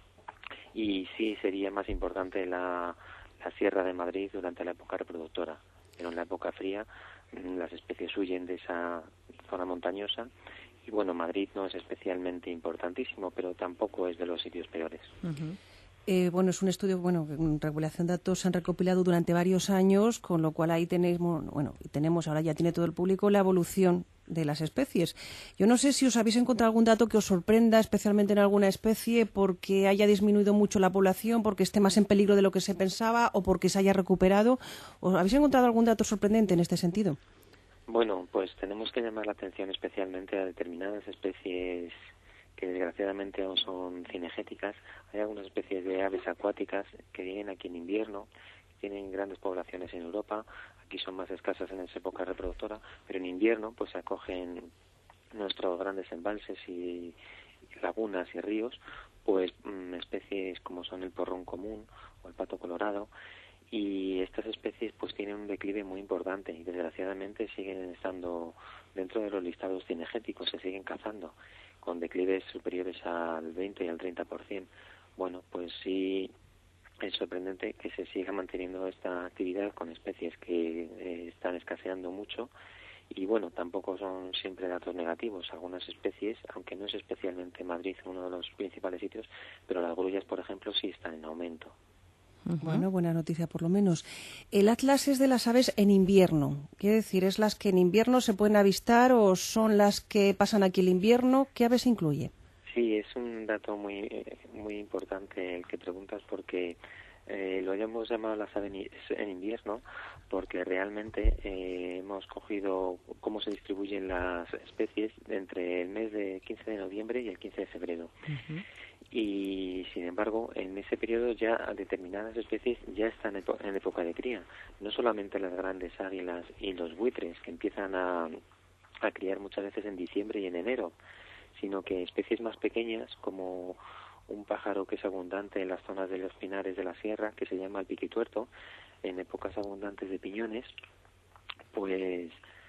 y sí sería más importante la, la Sierra de Madrid durante la época reproductora, pero en la época fría las especies huyen de esa zona montañosa, y bueno, Madrid no es especialmente importantísimo, pero tampoco es de los sitios peores. Uh-huh. Eh, bueno, es un estudio, bueno, en Regulación de Datos se han recopilado durante varios años, con lo cual ahí tenemos, bueno, tenemos, ahora ya tiene todo el público, la evolución de las especies. Yo no sé si os habéis encontrado algún dato que os sorprenda, especialmente en alguna especie, porque haya disminuido mucho la población, porque esté más en peligro de lo que se pensaba o porque se haya recuperado. ¿Os habéis encontrado algún dato sorprendente en este sentido? Bueno, pues tenemos que llamar la atención especialmente a determinadas especies que desgraciadamente aún son cinegéticas. Hay algunas especies de aves acuáticas que vienen aquí en invierno, tienen grandes poblaciones en Europa, aquí son más escasas en esa época reproductora, pero en invierno pues se acogen nuestros grandes embalses y, y lagunas y ríos, pues mmm, especies como son el porrón común o el pato colorado, y estas especies pues tienen un declive muy importante y desgraciadamente siguen estando dentro de los listados cinegéticos, se siguen cazando con declives superiores al veinte y al treinta por ciento. Bueno, pues sí es sorprendente que se siga manteniendo esta actividad con especies que eh, están escaseando mucho, y bueno, tampoco son siempre datos negativos. Algunas especies, aunque no es especialmente Madrid uno de los principales sitios, pero las grullas, por ejemplo, sí están en aumento. Bueno, buena noticia por lo menos. El atlas es de las aves en invierno. Quiere decir, ¿es las que en invierno se pueden avistar o son las que pasan aquí el invierno? ¿Qué aves incluye? Sí, es un dato muy muy importante el que preguntas, porque eh, lo hemos llamado las aves en invierno porque realmente eh, hemos cogido cómo se distribuyen las especies entre el mes de quince de noviembre y el quince de febrero. Uh-huh. Y sin embargo, en ese periodo ya determinadas especies ya están en época de cría. No solamente las grandes águilas y los buitres, que empiezan a, a criar muchas veces en diciembre y en enero, sino que especies más pequeñas, como un pájaro que es abundante en las zonas de los pinares de la sierra, que se llama el piquituerto, en épocas abundantes de piñones, pues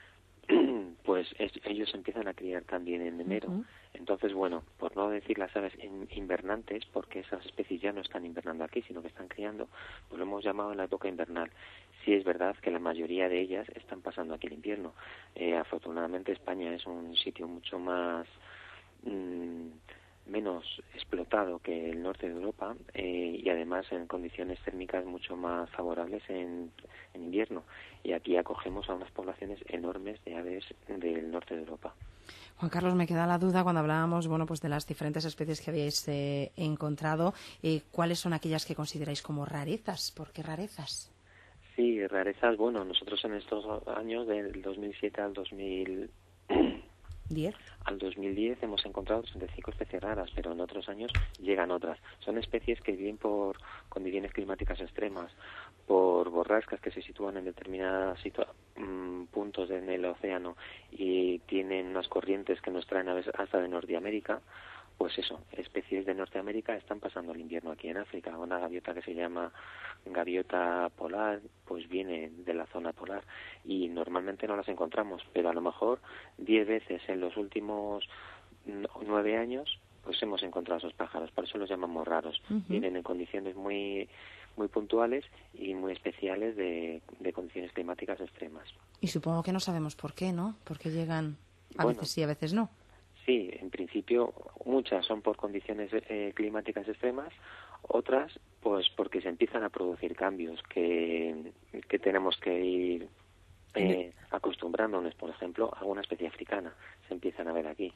pues es, ellos empiezan a criar también en enero. Uh-huh. Entonces, bueno, por no decir las aves in, invernantes, porque esas especies ya no están invernando aquí, sino que están criando, pues lo hemos llamado en la época invernal. Sí es verdad que la mayoría de ellas están pasando aquí el invierno. Eh, afortunadamente España es un sitio mucho más mmm, menos explotado que el norte de Europa, eh, y además en condiciones térmicas mucho más favorables en, en invierno, y aquí acogemos a unas poblaciones enormes de aves del norte de Europa. Juan Carlos, me queda la duda cuando hablábamos, bueno, pues de las diferentes especies que habéis eh, encontrado, eh, ¿cuáles son aquellas que consideráis como rarezas? ¿Por qué rarezas? Sí, rarezas, bueno, nosotros en estos años del dos mil siete al dos mil diez Al dos mil diez hemos encontrado treinta y cinco especies raras, pero en otros años llegan otras. Son especies que viven por condiciones climáticas extremas, por borrascas que se sitúan en determinados situa- mmm, puntos en el océano y tienen unas corrientes que nos traen a veces hasta de Norteamérica. Pues eso, especies de Norteamérica están pasando el invierno aquí en África. Una gaviota que se llama gaviota polar, pues viene de la zona polar y normalmente no las encontramos, pero a lo mejor diez veces en los últimos nueve años pues hemos encontrado esos pájaros. Por eso los llamamos raros. Uh-huh. Vienen en condiciones muy muy puntuales y muy especiales de, de condiciones climáticas extremas. Y supongo que no sabemos por qué, ¿no? Porque llegan a bueno, veces sí, a veces no. Sí, en principio muchas son por condiciones eh, climáticas extremas, otras pues porque se empiezan a producir cambios que, que tenemos que ir eh, acostumbrándonos. Por ejemplo, alguna especie africana se empiezan a ver aquí.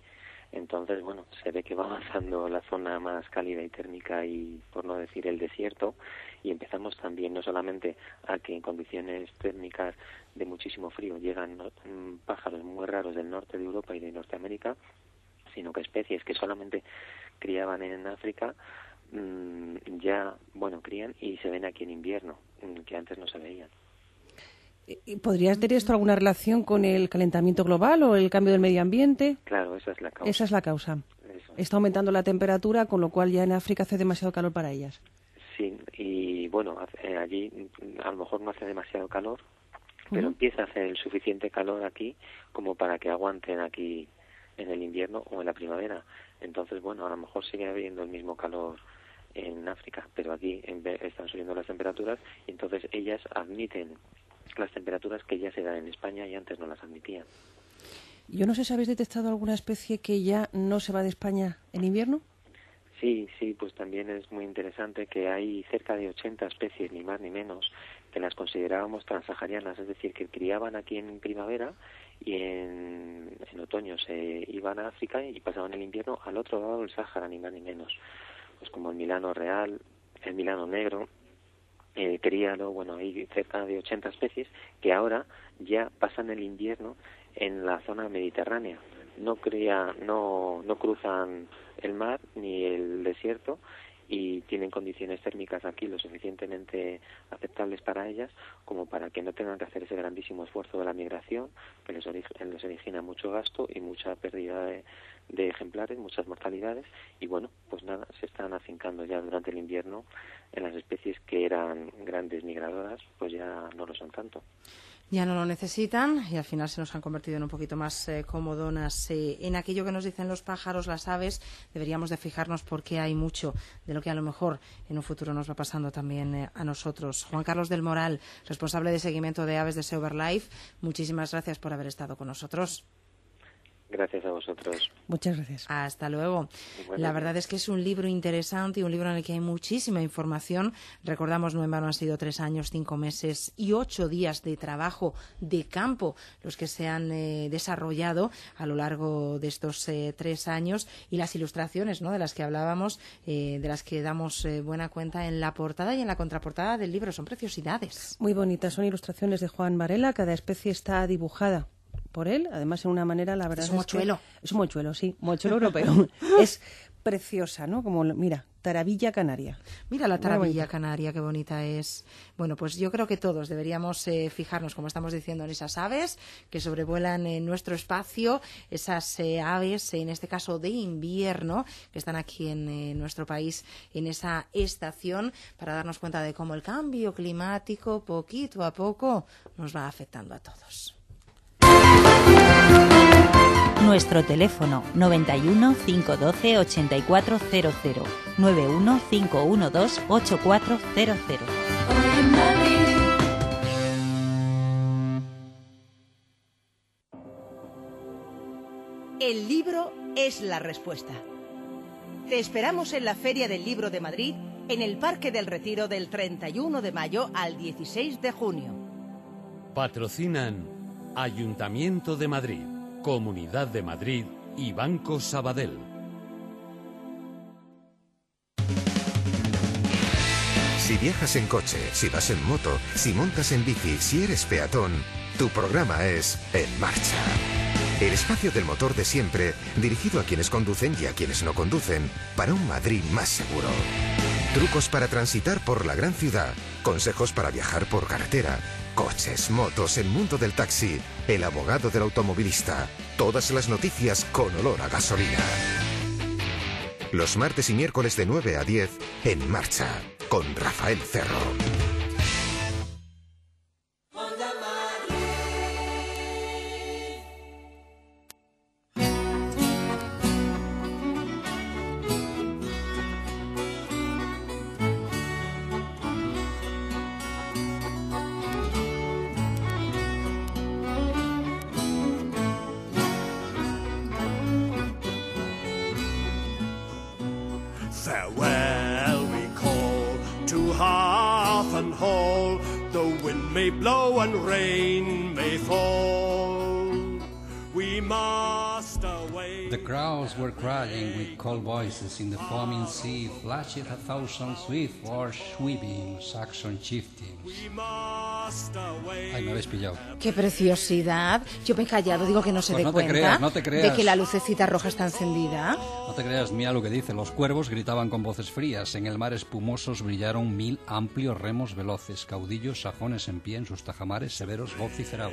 Entonces, bueno, se ve que va avanzando la zona más cálida y térmica y, por no decir, el desierto, y empezamos también no solamente a que en condiciones térmicas de muchísimo frío llegan ¿no? pájaros muy raros del norte de Europa y de Norteamérica, sino que especies que solamente criaban en África mmm, ya, bueno, crían y se ven aquí en invierno, que antes no se veían. ¿Podrías tener esto alguna relación con el calentamiento global o el cambio del medio ambiente? Claro, esa es la causa. Esa es la causa. Eso. Está aumentando la temperatura, con lo cual ya en África hace demasiado calor para ellas. Sí, y bueno, eh, allí a lo mejor no hace demasiado calor, pero Uh-huh. empieza a hacer el suficiente calor aquí como para que aguanten aquí en el invierno o en la primavera. Entonces, bueno, a lo mejor sigue habiendo el mismo calor en África, pero aquí en vez, están subiendo las temperaturas y entonces ellas admiten las temperaturas que ya se dan en España y antes no las admitían. Yo no sé si habéis detectado alguna especie que ya no se va de España en invierno. Sí, sí, pues también es muy interesante que hay cerca de ochenta especies, ni más ni menos, que las considerábamos transsaharianas, es decir, que criaban aquí en primavera y en, en otoño se iban a África y pasaban el invierno al otro lado del Sáhara, ni más ni menos. Pues como el milano real, el milano negro, el críalo, bueno, hay cerca de ochenta especies que ahora ya pasan el invierno en la zona mediterránea. No cría, no, no cruzan el mar ni el desierto y tienen condiciones térmicas aquí lo suficientemente aceptables para ellas como para que no tengan que hacer ese grandísimo esfuerzo de la migración que les, orig les origina mucho gasto y mucha pérdida de, de ejemplares, muchas mortalidades y bueno, pues nada, se están afincando ya durante el invierno en las especies que eran grandes migradoras, pues ya no lo son tanto. Ya no lo necesitan y al final se nos han convertido en un poquito más eh, comodonas. Eh, en aquello que nos dicen los pájaros, las aves, deberíamos de fijarnos porque hay mucho de lo que a lo mejor en un futuro nos va pasando también eh, a nosotros. Juan Carlos del Moral, responsable de seguimiento de aves de SeoBirdLife, muchísimas gracias por haber estado con nosotros. Gracias a vosotros. Muchas gracias. Hasta luego. Bueno, la verdad es que es un libro interesante y un libro en el que hay muchísima información. Recordamos, no en vano han sido tres años, cinco meses y ocho días de trabajo de campo los que se han eh, desarrollado a lo largo de estos eh, tres años y las ilustraciones, ¿no?, de las que hablábamos, eh, de las que damos eh, buena cuenta en la portada y en la contraportada del libro. Son preciosidades. Muy bonitas, son ilustraciones de Juan Varela. Cada especie está dibujada por él, además en una manera, la verdad es un mochuelo. Es, que es un mochuelo, sí, mochuelo europeo. Es preciosa, ¿no? Como, mira, tarabilla canaria. Mira la tarabilla canaria, qué bonita es. Bueno, pues yo creo que todos deberíamos eh, fijarnos, como estamos diciendo, en esas aves que sobrevuelan en nuestro espacio, esas eh, aves, en este caso de invierno, que están aquí en eh, nuestro país en esa estación, para darnos cuenta de cómo el cambio climático, poquito a poco, nos va afectando a todos. Nuestro teléfono noventa y uno, cinco uno dos, ochenta y cuatro cero cero, nueve uno cinco uno dos, ocho cuatro cero cero. El libro es la respuesta. Te esperamos en la Feria del Libro de Madrid, en el Parque del Retiro, del treinta y uno de mayo al dieciséis de junio. Patrocinan Ayuntamiento de Madrid, Comunidad de Madrid y Banco Sabadell. Si viajas en coche, si vas en moto, si montas en bici, si eres peatón, tu programa es En Marcha. El espacio del motor de siempre, dirigido a quienes conducen y a quienes no conducen, para un Madrid más seguro. Trucos para transitar por la gran ciudad, consejos para viajar por carretera, coches, motos, el mundo del taxi, el abogado del automovilista, todas las noticias con olor a gasolina. Los martes y miércoles de nueve a diez, En Marcha, con Rafael Cerro. Farewell we call to hearth and hall, the wind may blow and rain may fall, we must away. The crowds were crying with cold voices in the foaming sea, flashed a thousand swift or sweeping Saxon chieftains. Ay, me habéis pillado. ¡Qué preciosidad! Yo me he callado, digo que no se Pues dé no te cuenta creas, no te creas. de que la lucecita roja está encendida. No te creas, mira lo que dice. Los cuervos gritaban con voces frías. En el mar espumosos brillaron mil amplios remos veloces. Caudillos sajones en pie en sus tajamares severos vociferaban.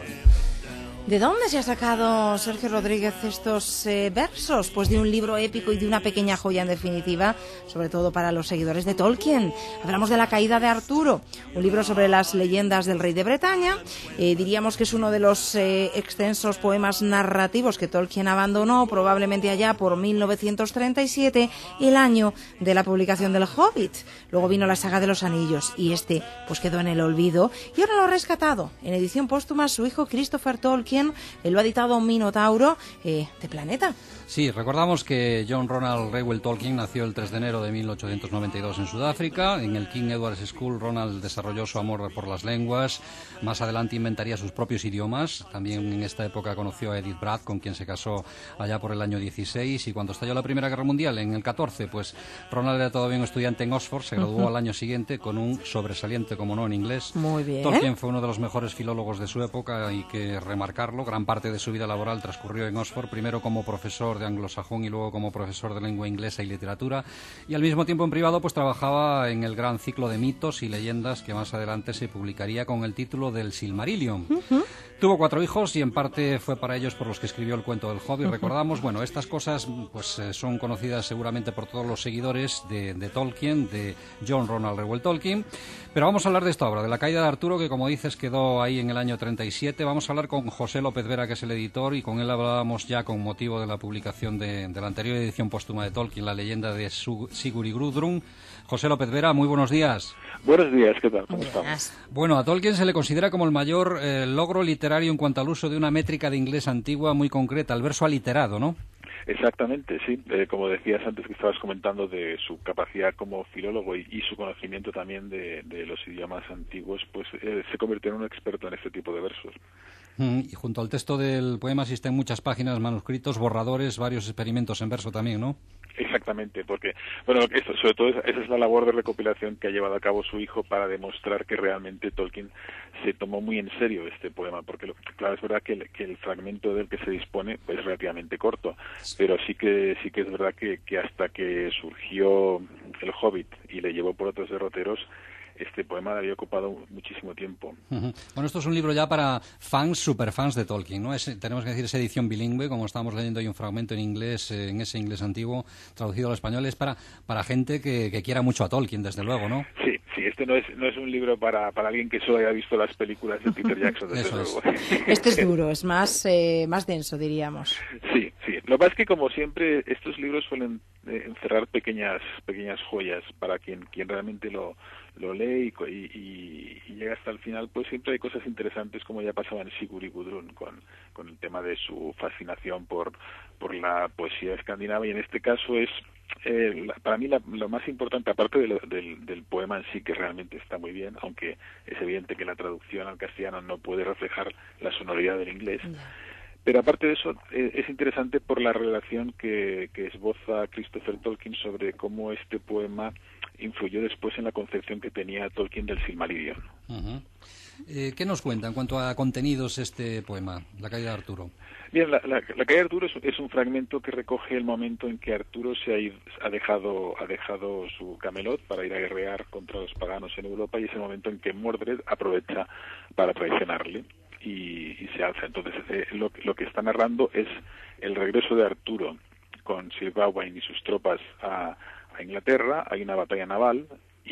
¿De dónde se ha sacado Sergio Rodríguez estos eh, versos? Pues de un libro épico y de una pequeña joya en definitiva, sobre todo para los seguidores de Tolkien. Hablamos de La caída de Arturo, un libro sobre las leyendas del rey de Bretaña. Eh, diríamos que es uno de los eh, extensos poemas narrativos que Tolkien abandonó probablemente allá por mil novecientos treinta y siete, el año de la publicación del Hobbit. Luego vino la saga de los Anillos y este pues quedó en el olvido y ahora lo ha rescatado en edición póstuma su hijo Christopher Tolkien. Él lo ha editado Minotauro eh, de Planeta. Sí, recordamos que John Ronald Reuel Tolkien nació el tres de enero de mil ochocientos noventa y dos en Sudáfrica. En el King Edward's School, Ronald desarrolló su amor por las lenguas. Más adelante inventaría sus propios idiomas. También en esta época conoció a Edith Bratt, con quien se casó allá por el año dieciséis. Y cuando estalló la Primera Guerra Mundial, en el catorce, pues Ronald era todavía un estudiante en Oxford. Se graduó Uh-huh. al año siguiente con un sobresaliente, como no, en inglés. Muy bien. Tolkien fue uno de los mejores filólogos de su época, hay que remarcarlo. Gran parte de su vida laboral transcurrió en Oxford, primero como profesor de anglosajón y luego como profesor de lengua inglesa y literatura. Y al mismo tiempo en privado pues trabajaba en el gran ciclo de mitos y leyendas que más adelante se publicaría con el título del Silmarillion. Uh-huh. Tuvo cuatro hijos y en parte fue para ellos por los que escribió el cuento del Hobbit. Uh-huh. Recordamos, bueno, estas cosas pues eh, son conocidas seguramente por todos los seguidores de, de Tolkien, de John Ronald Reuel Tolkien. Pero vamos a hablar de esta obra, de La caída de Arturo, que como dices quedó ahí en el año treinta y siete. Vamos a hablar con José López Vera, que es el editor, y con él hablábamos ya con motivo de la publicación de, de la anterior edición póstuma de Tolkien, La leyenda de Su- Sigurd y Gudrun. José López Vera, muy buenos días. Buenos días, ¿qué tal? ¿Cómo estamos? Bueno, a Tolkien se le considera como el mayor eh, logro literario en cuanto al uso de una métrica de inglés antigua muy concreta, el verso aliterado, ¿no? Exactamente, sí. Eh, como decías antes que estabas comentando de su capacidad como filólogo y, y su conocimiento también de, de los idiomas antiguos, pues eh, se convirtió en un experto en este tipo de versos. Mm, y junto al texto del poema existen muchas páginas, manuscritos, borradores, varios experimentos en verso también, ¿no? Exactamente, porque, bueno, esto, sobre todo esa es la labor de recopilación que ha llevado a cabo su hijo para demostrar que realmente Tolkien se tomó muy en serio este poema, porque lo, claro, es verdad que el, que el fragmento del que se dispone es relativamente corto, pero sí que sí que es verdad que, que hasta que surgió el Hobbit y le llevó por otros derroteros, este poema había ocupado muchísimo tiempo. Uh-huh. Bueno, esto es un libro ya para fans, superfans de Tolkien, ¿no? Es, tenemos que decir, es edición bilingüe, como estábamos leyendo, hay un fragmento en inglés, eh, en ese inglés antiguo, traducido al español, es para, para gente que, que quiera mucho a Tolkien, desde luego, ¿no? Sí, sí, este no es, no es un libro para, para alguien que solo haya visto las películas de Peter Jackson, desde Eso luego. es. Este es duro, es más, eh, más denso, diríamos. Sí, sí. Lo que pasa es que, como siempre, estos libros suelen eh, encerrar pequeñas pequeñas joyas para quien quien realmente lo lo lee y, y, y llega hasta el final. Pues siempre hay cosas interesantes, como ya pasaba en Sigurd y Gudrun, con, con el tema de su fascinación por, por la poesía escandinava, y en este caso es, eh, la, para mí, la, lo más importante, aparte de lo, del, del poema en sí, que realmente está muy bien, aunque es evidente que la traducción al castellano no puede reflejar la sonoridad del inglés. No. Pero aparte de eso, eh, es interesante por la relación que, que esboza Christopher Tolkien sobre cómo este poema influyó después en la concepción que tenía Tolkien del Silmarillion. Uh-huh. eh, ¿Qué nos cuenta en cuanto a contenidos este poema, La caída de Arturo? Bien, la, la, la caída de Arturo es, es un fragmento que recoge el momento en que Arturo se ha, ido, ha dejado ha dejado su Camelot para ir a guerrear contra los paganos en Europa, y es el momento en que Mordred aprovecha para traicionarle y, y se alza. Entonces, eh, lo, lo que está narrando es el regreso de Arturo con Sir Gawain y sus tropas a, a Inglaterra. Hay una batalla naval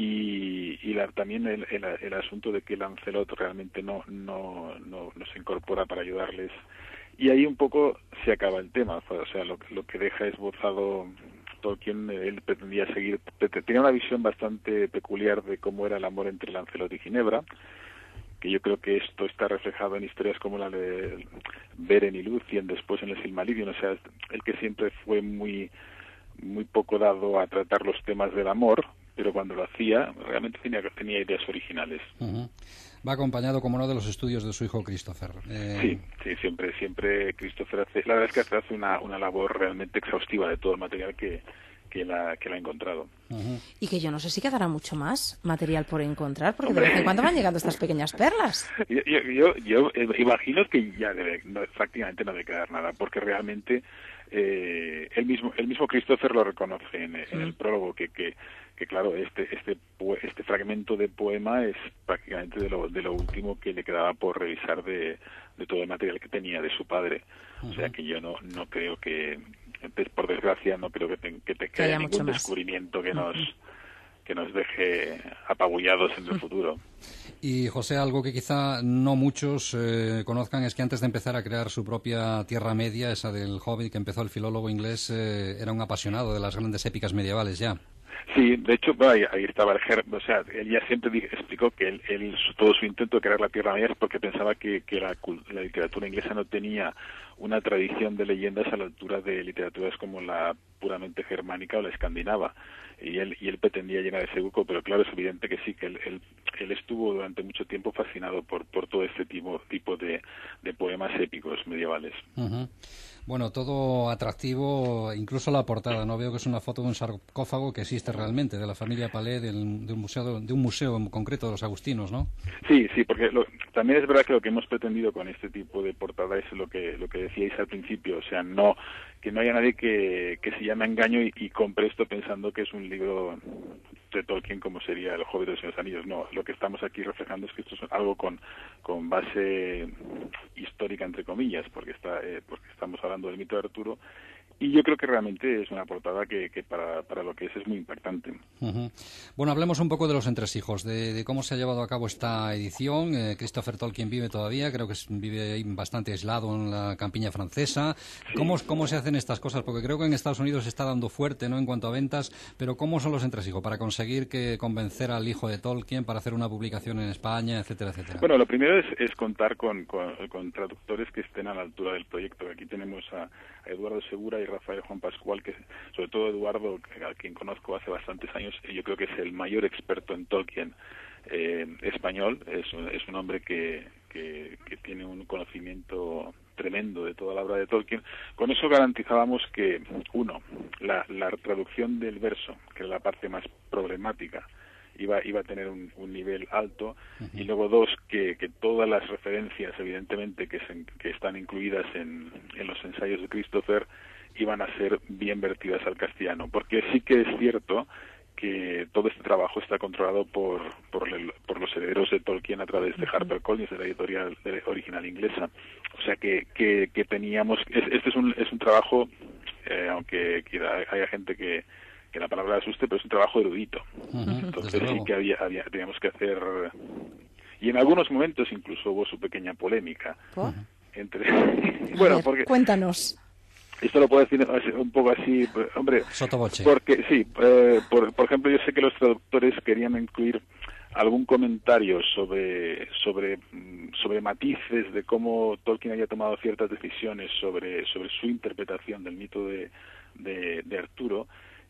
y, y la, también el, el, el asunto de que Lancelot realmente no, no, no, no se incorpora para ayudarles. Y ahí un poco se acaba el tema. O sea, lo, lo que deja esbozado Tolkien, él pretendía seguir, tenía una visión bastante peculiar de cómo era el amor entre Lancelot y Ginebra, que yo creo que esto está reflejado en historias como la de Beren y Lúthien, después en el Silmarillion. O sea, el que siempre fue muy muy poco dado a tratar los temas del amor, pero cuando lo hacía realmente tenía tenía ideas originales. Uh-huh. va acompañado, como no, de los estudios de su hijo Christopher. Eh... Sí, sí, siempre, siempre Christopher hace, la verdad es que hace una, una labor realmente exhaustiva de todo el material que, que, la, que la ha encontrado. Uh-huh. Y que yo no sé si quedará mucho más material por encontrar, porque Hombre. de vez en cuando van llegando estas pequeñas perlas. Yo, yo, yo, yo imagino que ya debe, no, prácticamente no debe quedar nada, porque realmente eh, el mismo el mismo Christopher lo reconoce en, en el prólogo, que, que, que claro, este este este fragmento de poema es prácticamente de lo, de lo último que le quedaba por revisar de, de todo el material que tenía de su padre. Uh-huh. O sea que yo no, no creo que... por desgracia no creo que te, que te quede ningún descubrimiento que nos que nos deje apabullados en el futuro. Y José, algo que quizá no muchos eh, conozcan es que antes de empezar a crear su propia Tierra Media, esa del Hobbit que empezó el filólogo inglés, eh, era un apasionado de las grandes épicas medievales ya. Sí, de hecho, ahí, ahí estaba el germen, o sea, él ya siempre dije, explicó que él, él, todo su intento de crear la Tierra Media es porque pensaba que, que la, la literatura inglesa no tenía una tradición de leyendas a la altura de literaturas como la puramente germánica o la escandinava. Y él, y él pretendía llenar ese hueco, pero claro, es evidente que sí, que él, él, él estuvo durante mucho tiempo fascinado por, por todo este tipo, tipo de, de poemas épicos medievales. Uh-huh. Bueno, todo atractivo, incluso la portada, ¿no? Veo que es una foto de un sarcófago que existe realmente, de la familia Palais, del, de, un museo, de un museo en concreto de los agustinos, ¿no? Sí, sí, porque lo, también es verdad que lo que hemos pretendido con este tipo de portada es lo que, lo que decíais al principio, o sea, no que no haya nadie que, que se llame a engaño y, y compre esto pensando que es un libro de Tolkien como sería El Hobbit de los Señor de los Anillos. No, lo que estamos aquí reflejando es que esto es algo con, con base histórica, entre comillas, porque está eh, porque estamos hablando del mito de Arturo, y yo creo que realmente es una portada que, que para, para lo que es es muy impactante. Uh-huh. Bueno, hablemos un poco de los entresijos, de, de cómo se ha llevado a cabo esta edición. Eh, Christopher Tolkien vive todavía, creo que es, vive bastante aislado en la campiña francesa. Sí. ¿Cómo, ¿Cómo se hacen estas cosas? Porque creo que en Estados Unidos se está dando fuerte, ¿no?, en cuanto a ventas, pero ¿cómo son los entresijos para conseguir que convencer al hijo de Tolkien para hacer una publicación en España, etcétera, etcétera? Bueno, lo primero es, es contar con, con, con traductores que estén a la altura del proyecto. Aquí tenemos a, a Eduardo Segura y Rafael Juan Pascual, que sobre todo Eduardo, a quien conozco hace bastantes años, yo creo que es el mayor experto en Tolkien eh, español. Es un, es un hombre que, que, que tiene un conocimiento tremendo de toda la obra de Tolkien. Con eso garantizábamos que, uno, la, la traducción del verso, que es la parte más problemática, iba iba a tener un, un nivel alto, uh-huh. Y luego dos, que, que todas las referencias, evidentemente, que, se, que están incluidas en, en los ensayos de Christopher, iban a ser bien vertidas al castellano, porque sí que es cierto que todo este trabajo está controlado por por, el, por los herederos de Tolkien a través de HarperCollins, de la editorial de, original inglesa. O sea que que, que teníamos, es, este es un es un trabajo, eh, aunque haya gente que que la palabra asuste, pero es un trabajo erudito. Uh-huh, entonces sí que había, había teníamos que hacer, y en algunos momentos incluso hubo su pequeña polémica. ¿Oh? Entre bueno, ver, porque cuéntanos. Esto lo puedo decir un poco así, hombre, Sotoboche. Porque sí, eh, por, por ejemplo, yo sé que los traductores querían incluir algún comentario sobre sobre sobre matices de cómo Tolkien había tomado ciertas decisiones sobre sobre su interpretación del mito de de, de Arturo.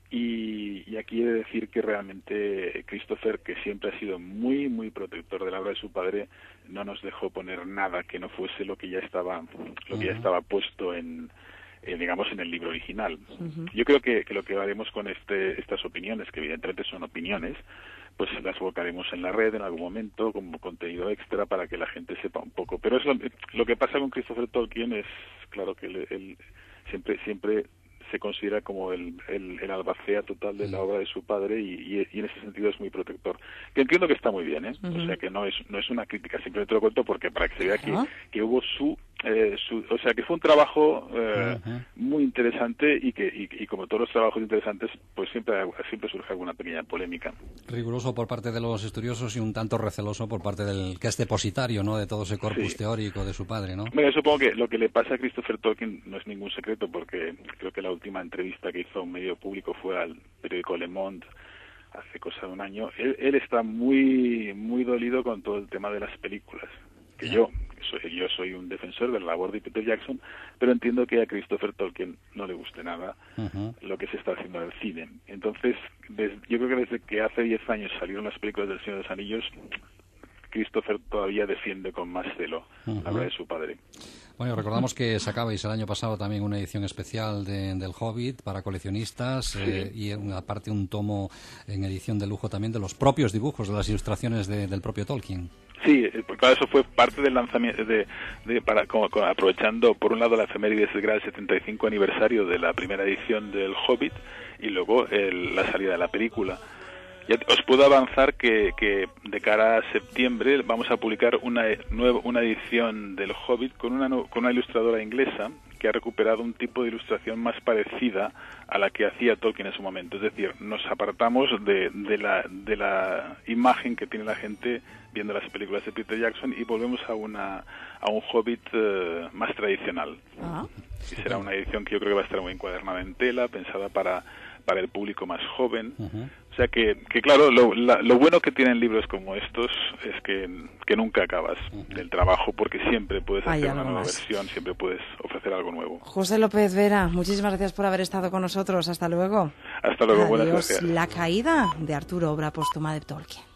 Y, y aquí he de decir que realmente Christopher, que siempre ha sido muy, muy protector de la obra de su padre, no nos dejó poner nada que no fuese lo que ya estaba, lo que ya estaba puesto en, eh, digamos, en el libro original. Uh-huh. Yo creo que, que lo que haremos con este, estas opiniones, que evidentemente son opiniones, pues las volcaremos en la red en algún momento como contenido extra para que la gente sepa un poco. Pero es lo, lo que pasa con Christopher Tolkien es, claro, que él, él siempre, siempre se considera como el, el, el albacea total de la obra de su padre y, y, y en ese sentido es muy protector. Que entiendo que está muy bien, ¿eh? Uh-huh. O sea, que no es no es una crítica, simplemente lo cuento porque para que se vea uh-huh. que, que hubo su, eh, su... O sea, que fue un trabajo eh, uh-huh. muy interesante y que y, y como todos los trabajos interesantes, pues siempre siempre surge alguna pequeña polémica. Riguroso por parte de los estudiosos y un tanto receloso por parte del que es depositario, ¿no?, de todo ese corpus sí. teórico de su padre, ¿no? Bueno, supongo que lo que le pasa a Christopher Tolkien no es ningún secreto porque creo que la última entrevista que hizo a un medio público fue al periódico Le Monde hace cosa de un año. Él, él está muy muy dolido con todo el tema de las películas, que yo soy, yo soy un defensor de la labor de Peter Jackson, pero entiendo que a Christopher Tolkien no le guste nada uh-huh. lo que se está haciendo en el cine. Entonces, desde, yo creo que desde que hace diez años salieron las películas del Señor de los Anillos, Christopher todavía defiende con más celo uh-huh. la obra de su padre. Bueno, recordamos que sacabais el año pasado también una edición especial de, del Hobbit para coleccionistas sí. eh, y una, aparte un tomo en edición de lujo también de los propios dibujos, de las ilustraciones de, del propio Tolkien. Sí, claro, eso fue parte del lanzamiento, de, de, para, como, como, aprovechando por un lado la efemérides del gran setenta y cinco aniversario de la primera edición del Hobbit y luego el, la salida de la película. Ya os puedo avanzar que, que de cara a septiembre vamos a publicar una nueva una edición del Hobbit con una con una ilustradora inglesa que ha recuperado un tipo de ilustración más parecida a la que hacía Tolkien en su momento. Es decir, nos apartamos de, de la de la imagen que tiene la gente viendo las películas de Peter Jackson y volvemos a una a un Hobbit uh, más tradicional. Uh-huh. Y será una edición que yo creo que va a estar muy encuadernada en tela, pensada para para el público más joven. Uh-huh. O sea que, que claro, lo, la, lo bueno que tienen libros como estos es que, que nunca acabas uh-huh. del trabajo, porque siempre puedes hacer una nueva más. versión, siempre puedes ofrecer algo nuevo. José López Vera, muchísimas gracias por haber estado con nosotros. Hasta luego. Hasta luego, Adiós. Buenas gracias. La caída de Arturo, obra póstuma de Tolkien.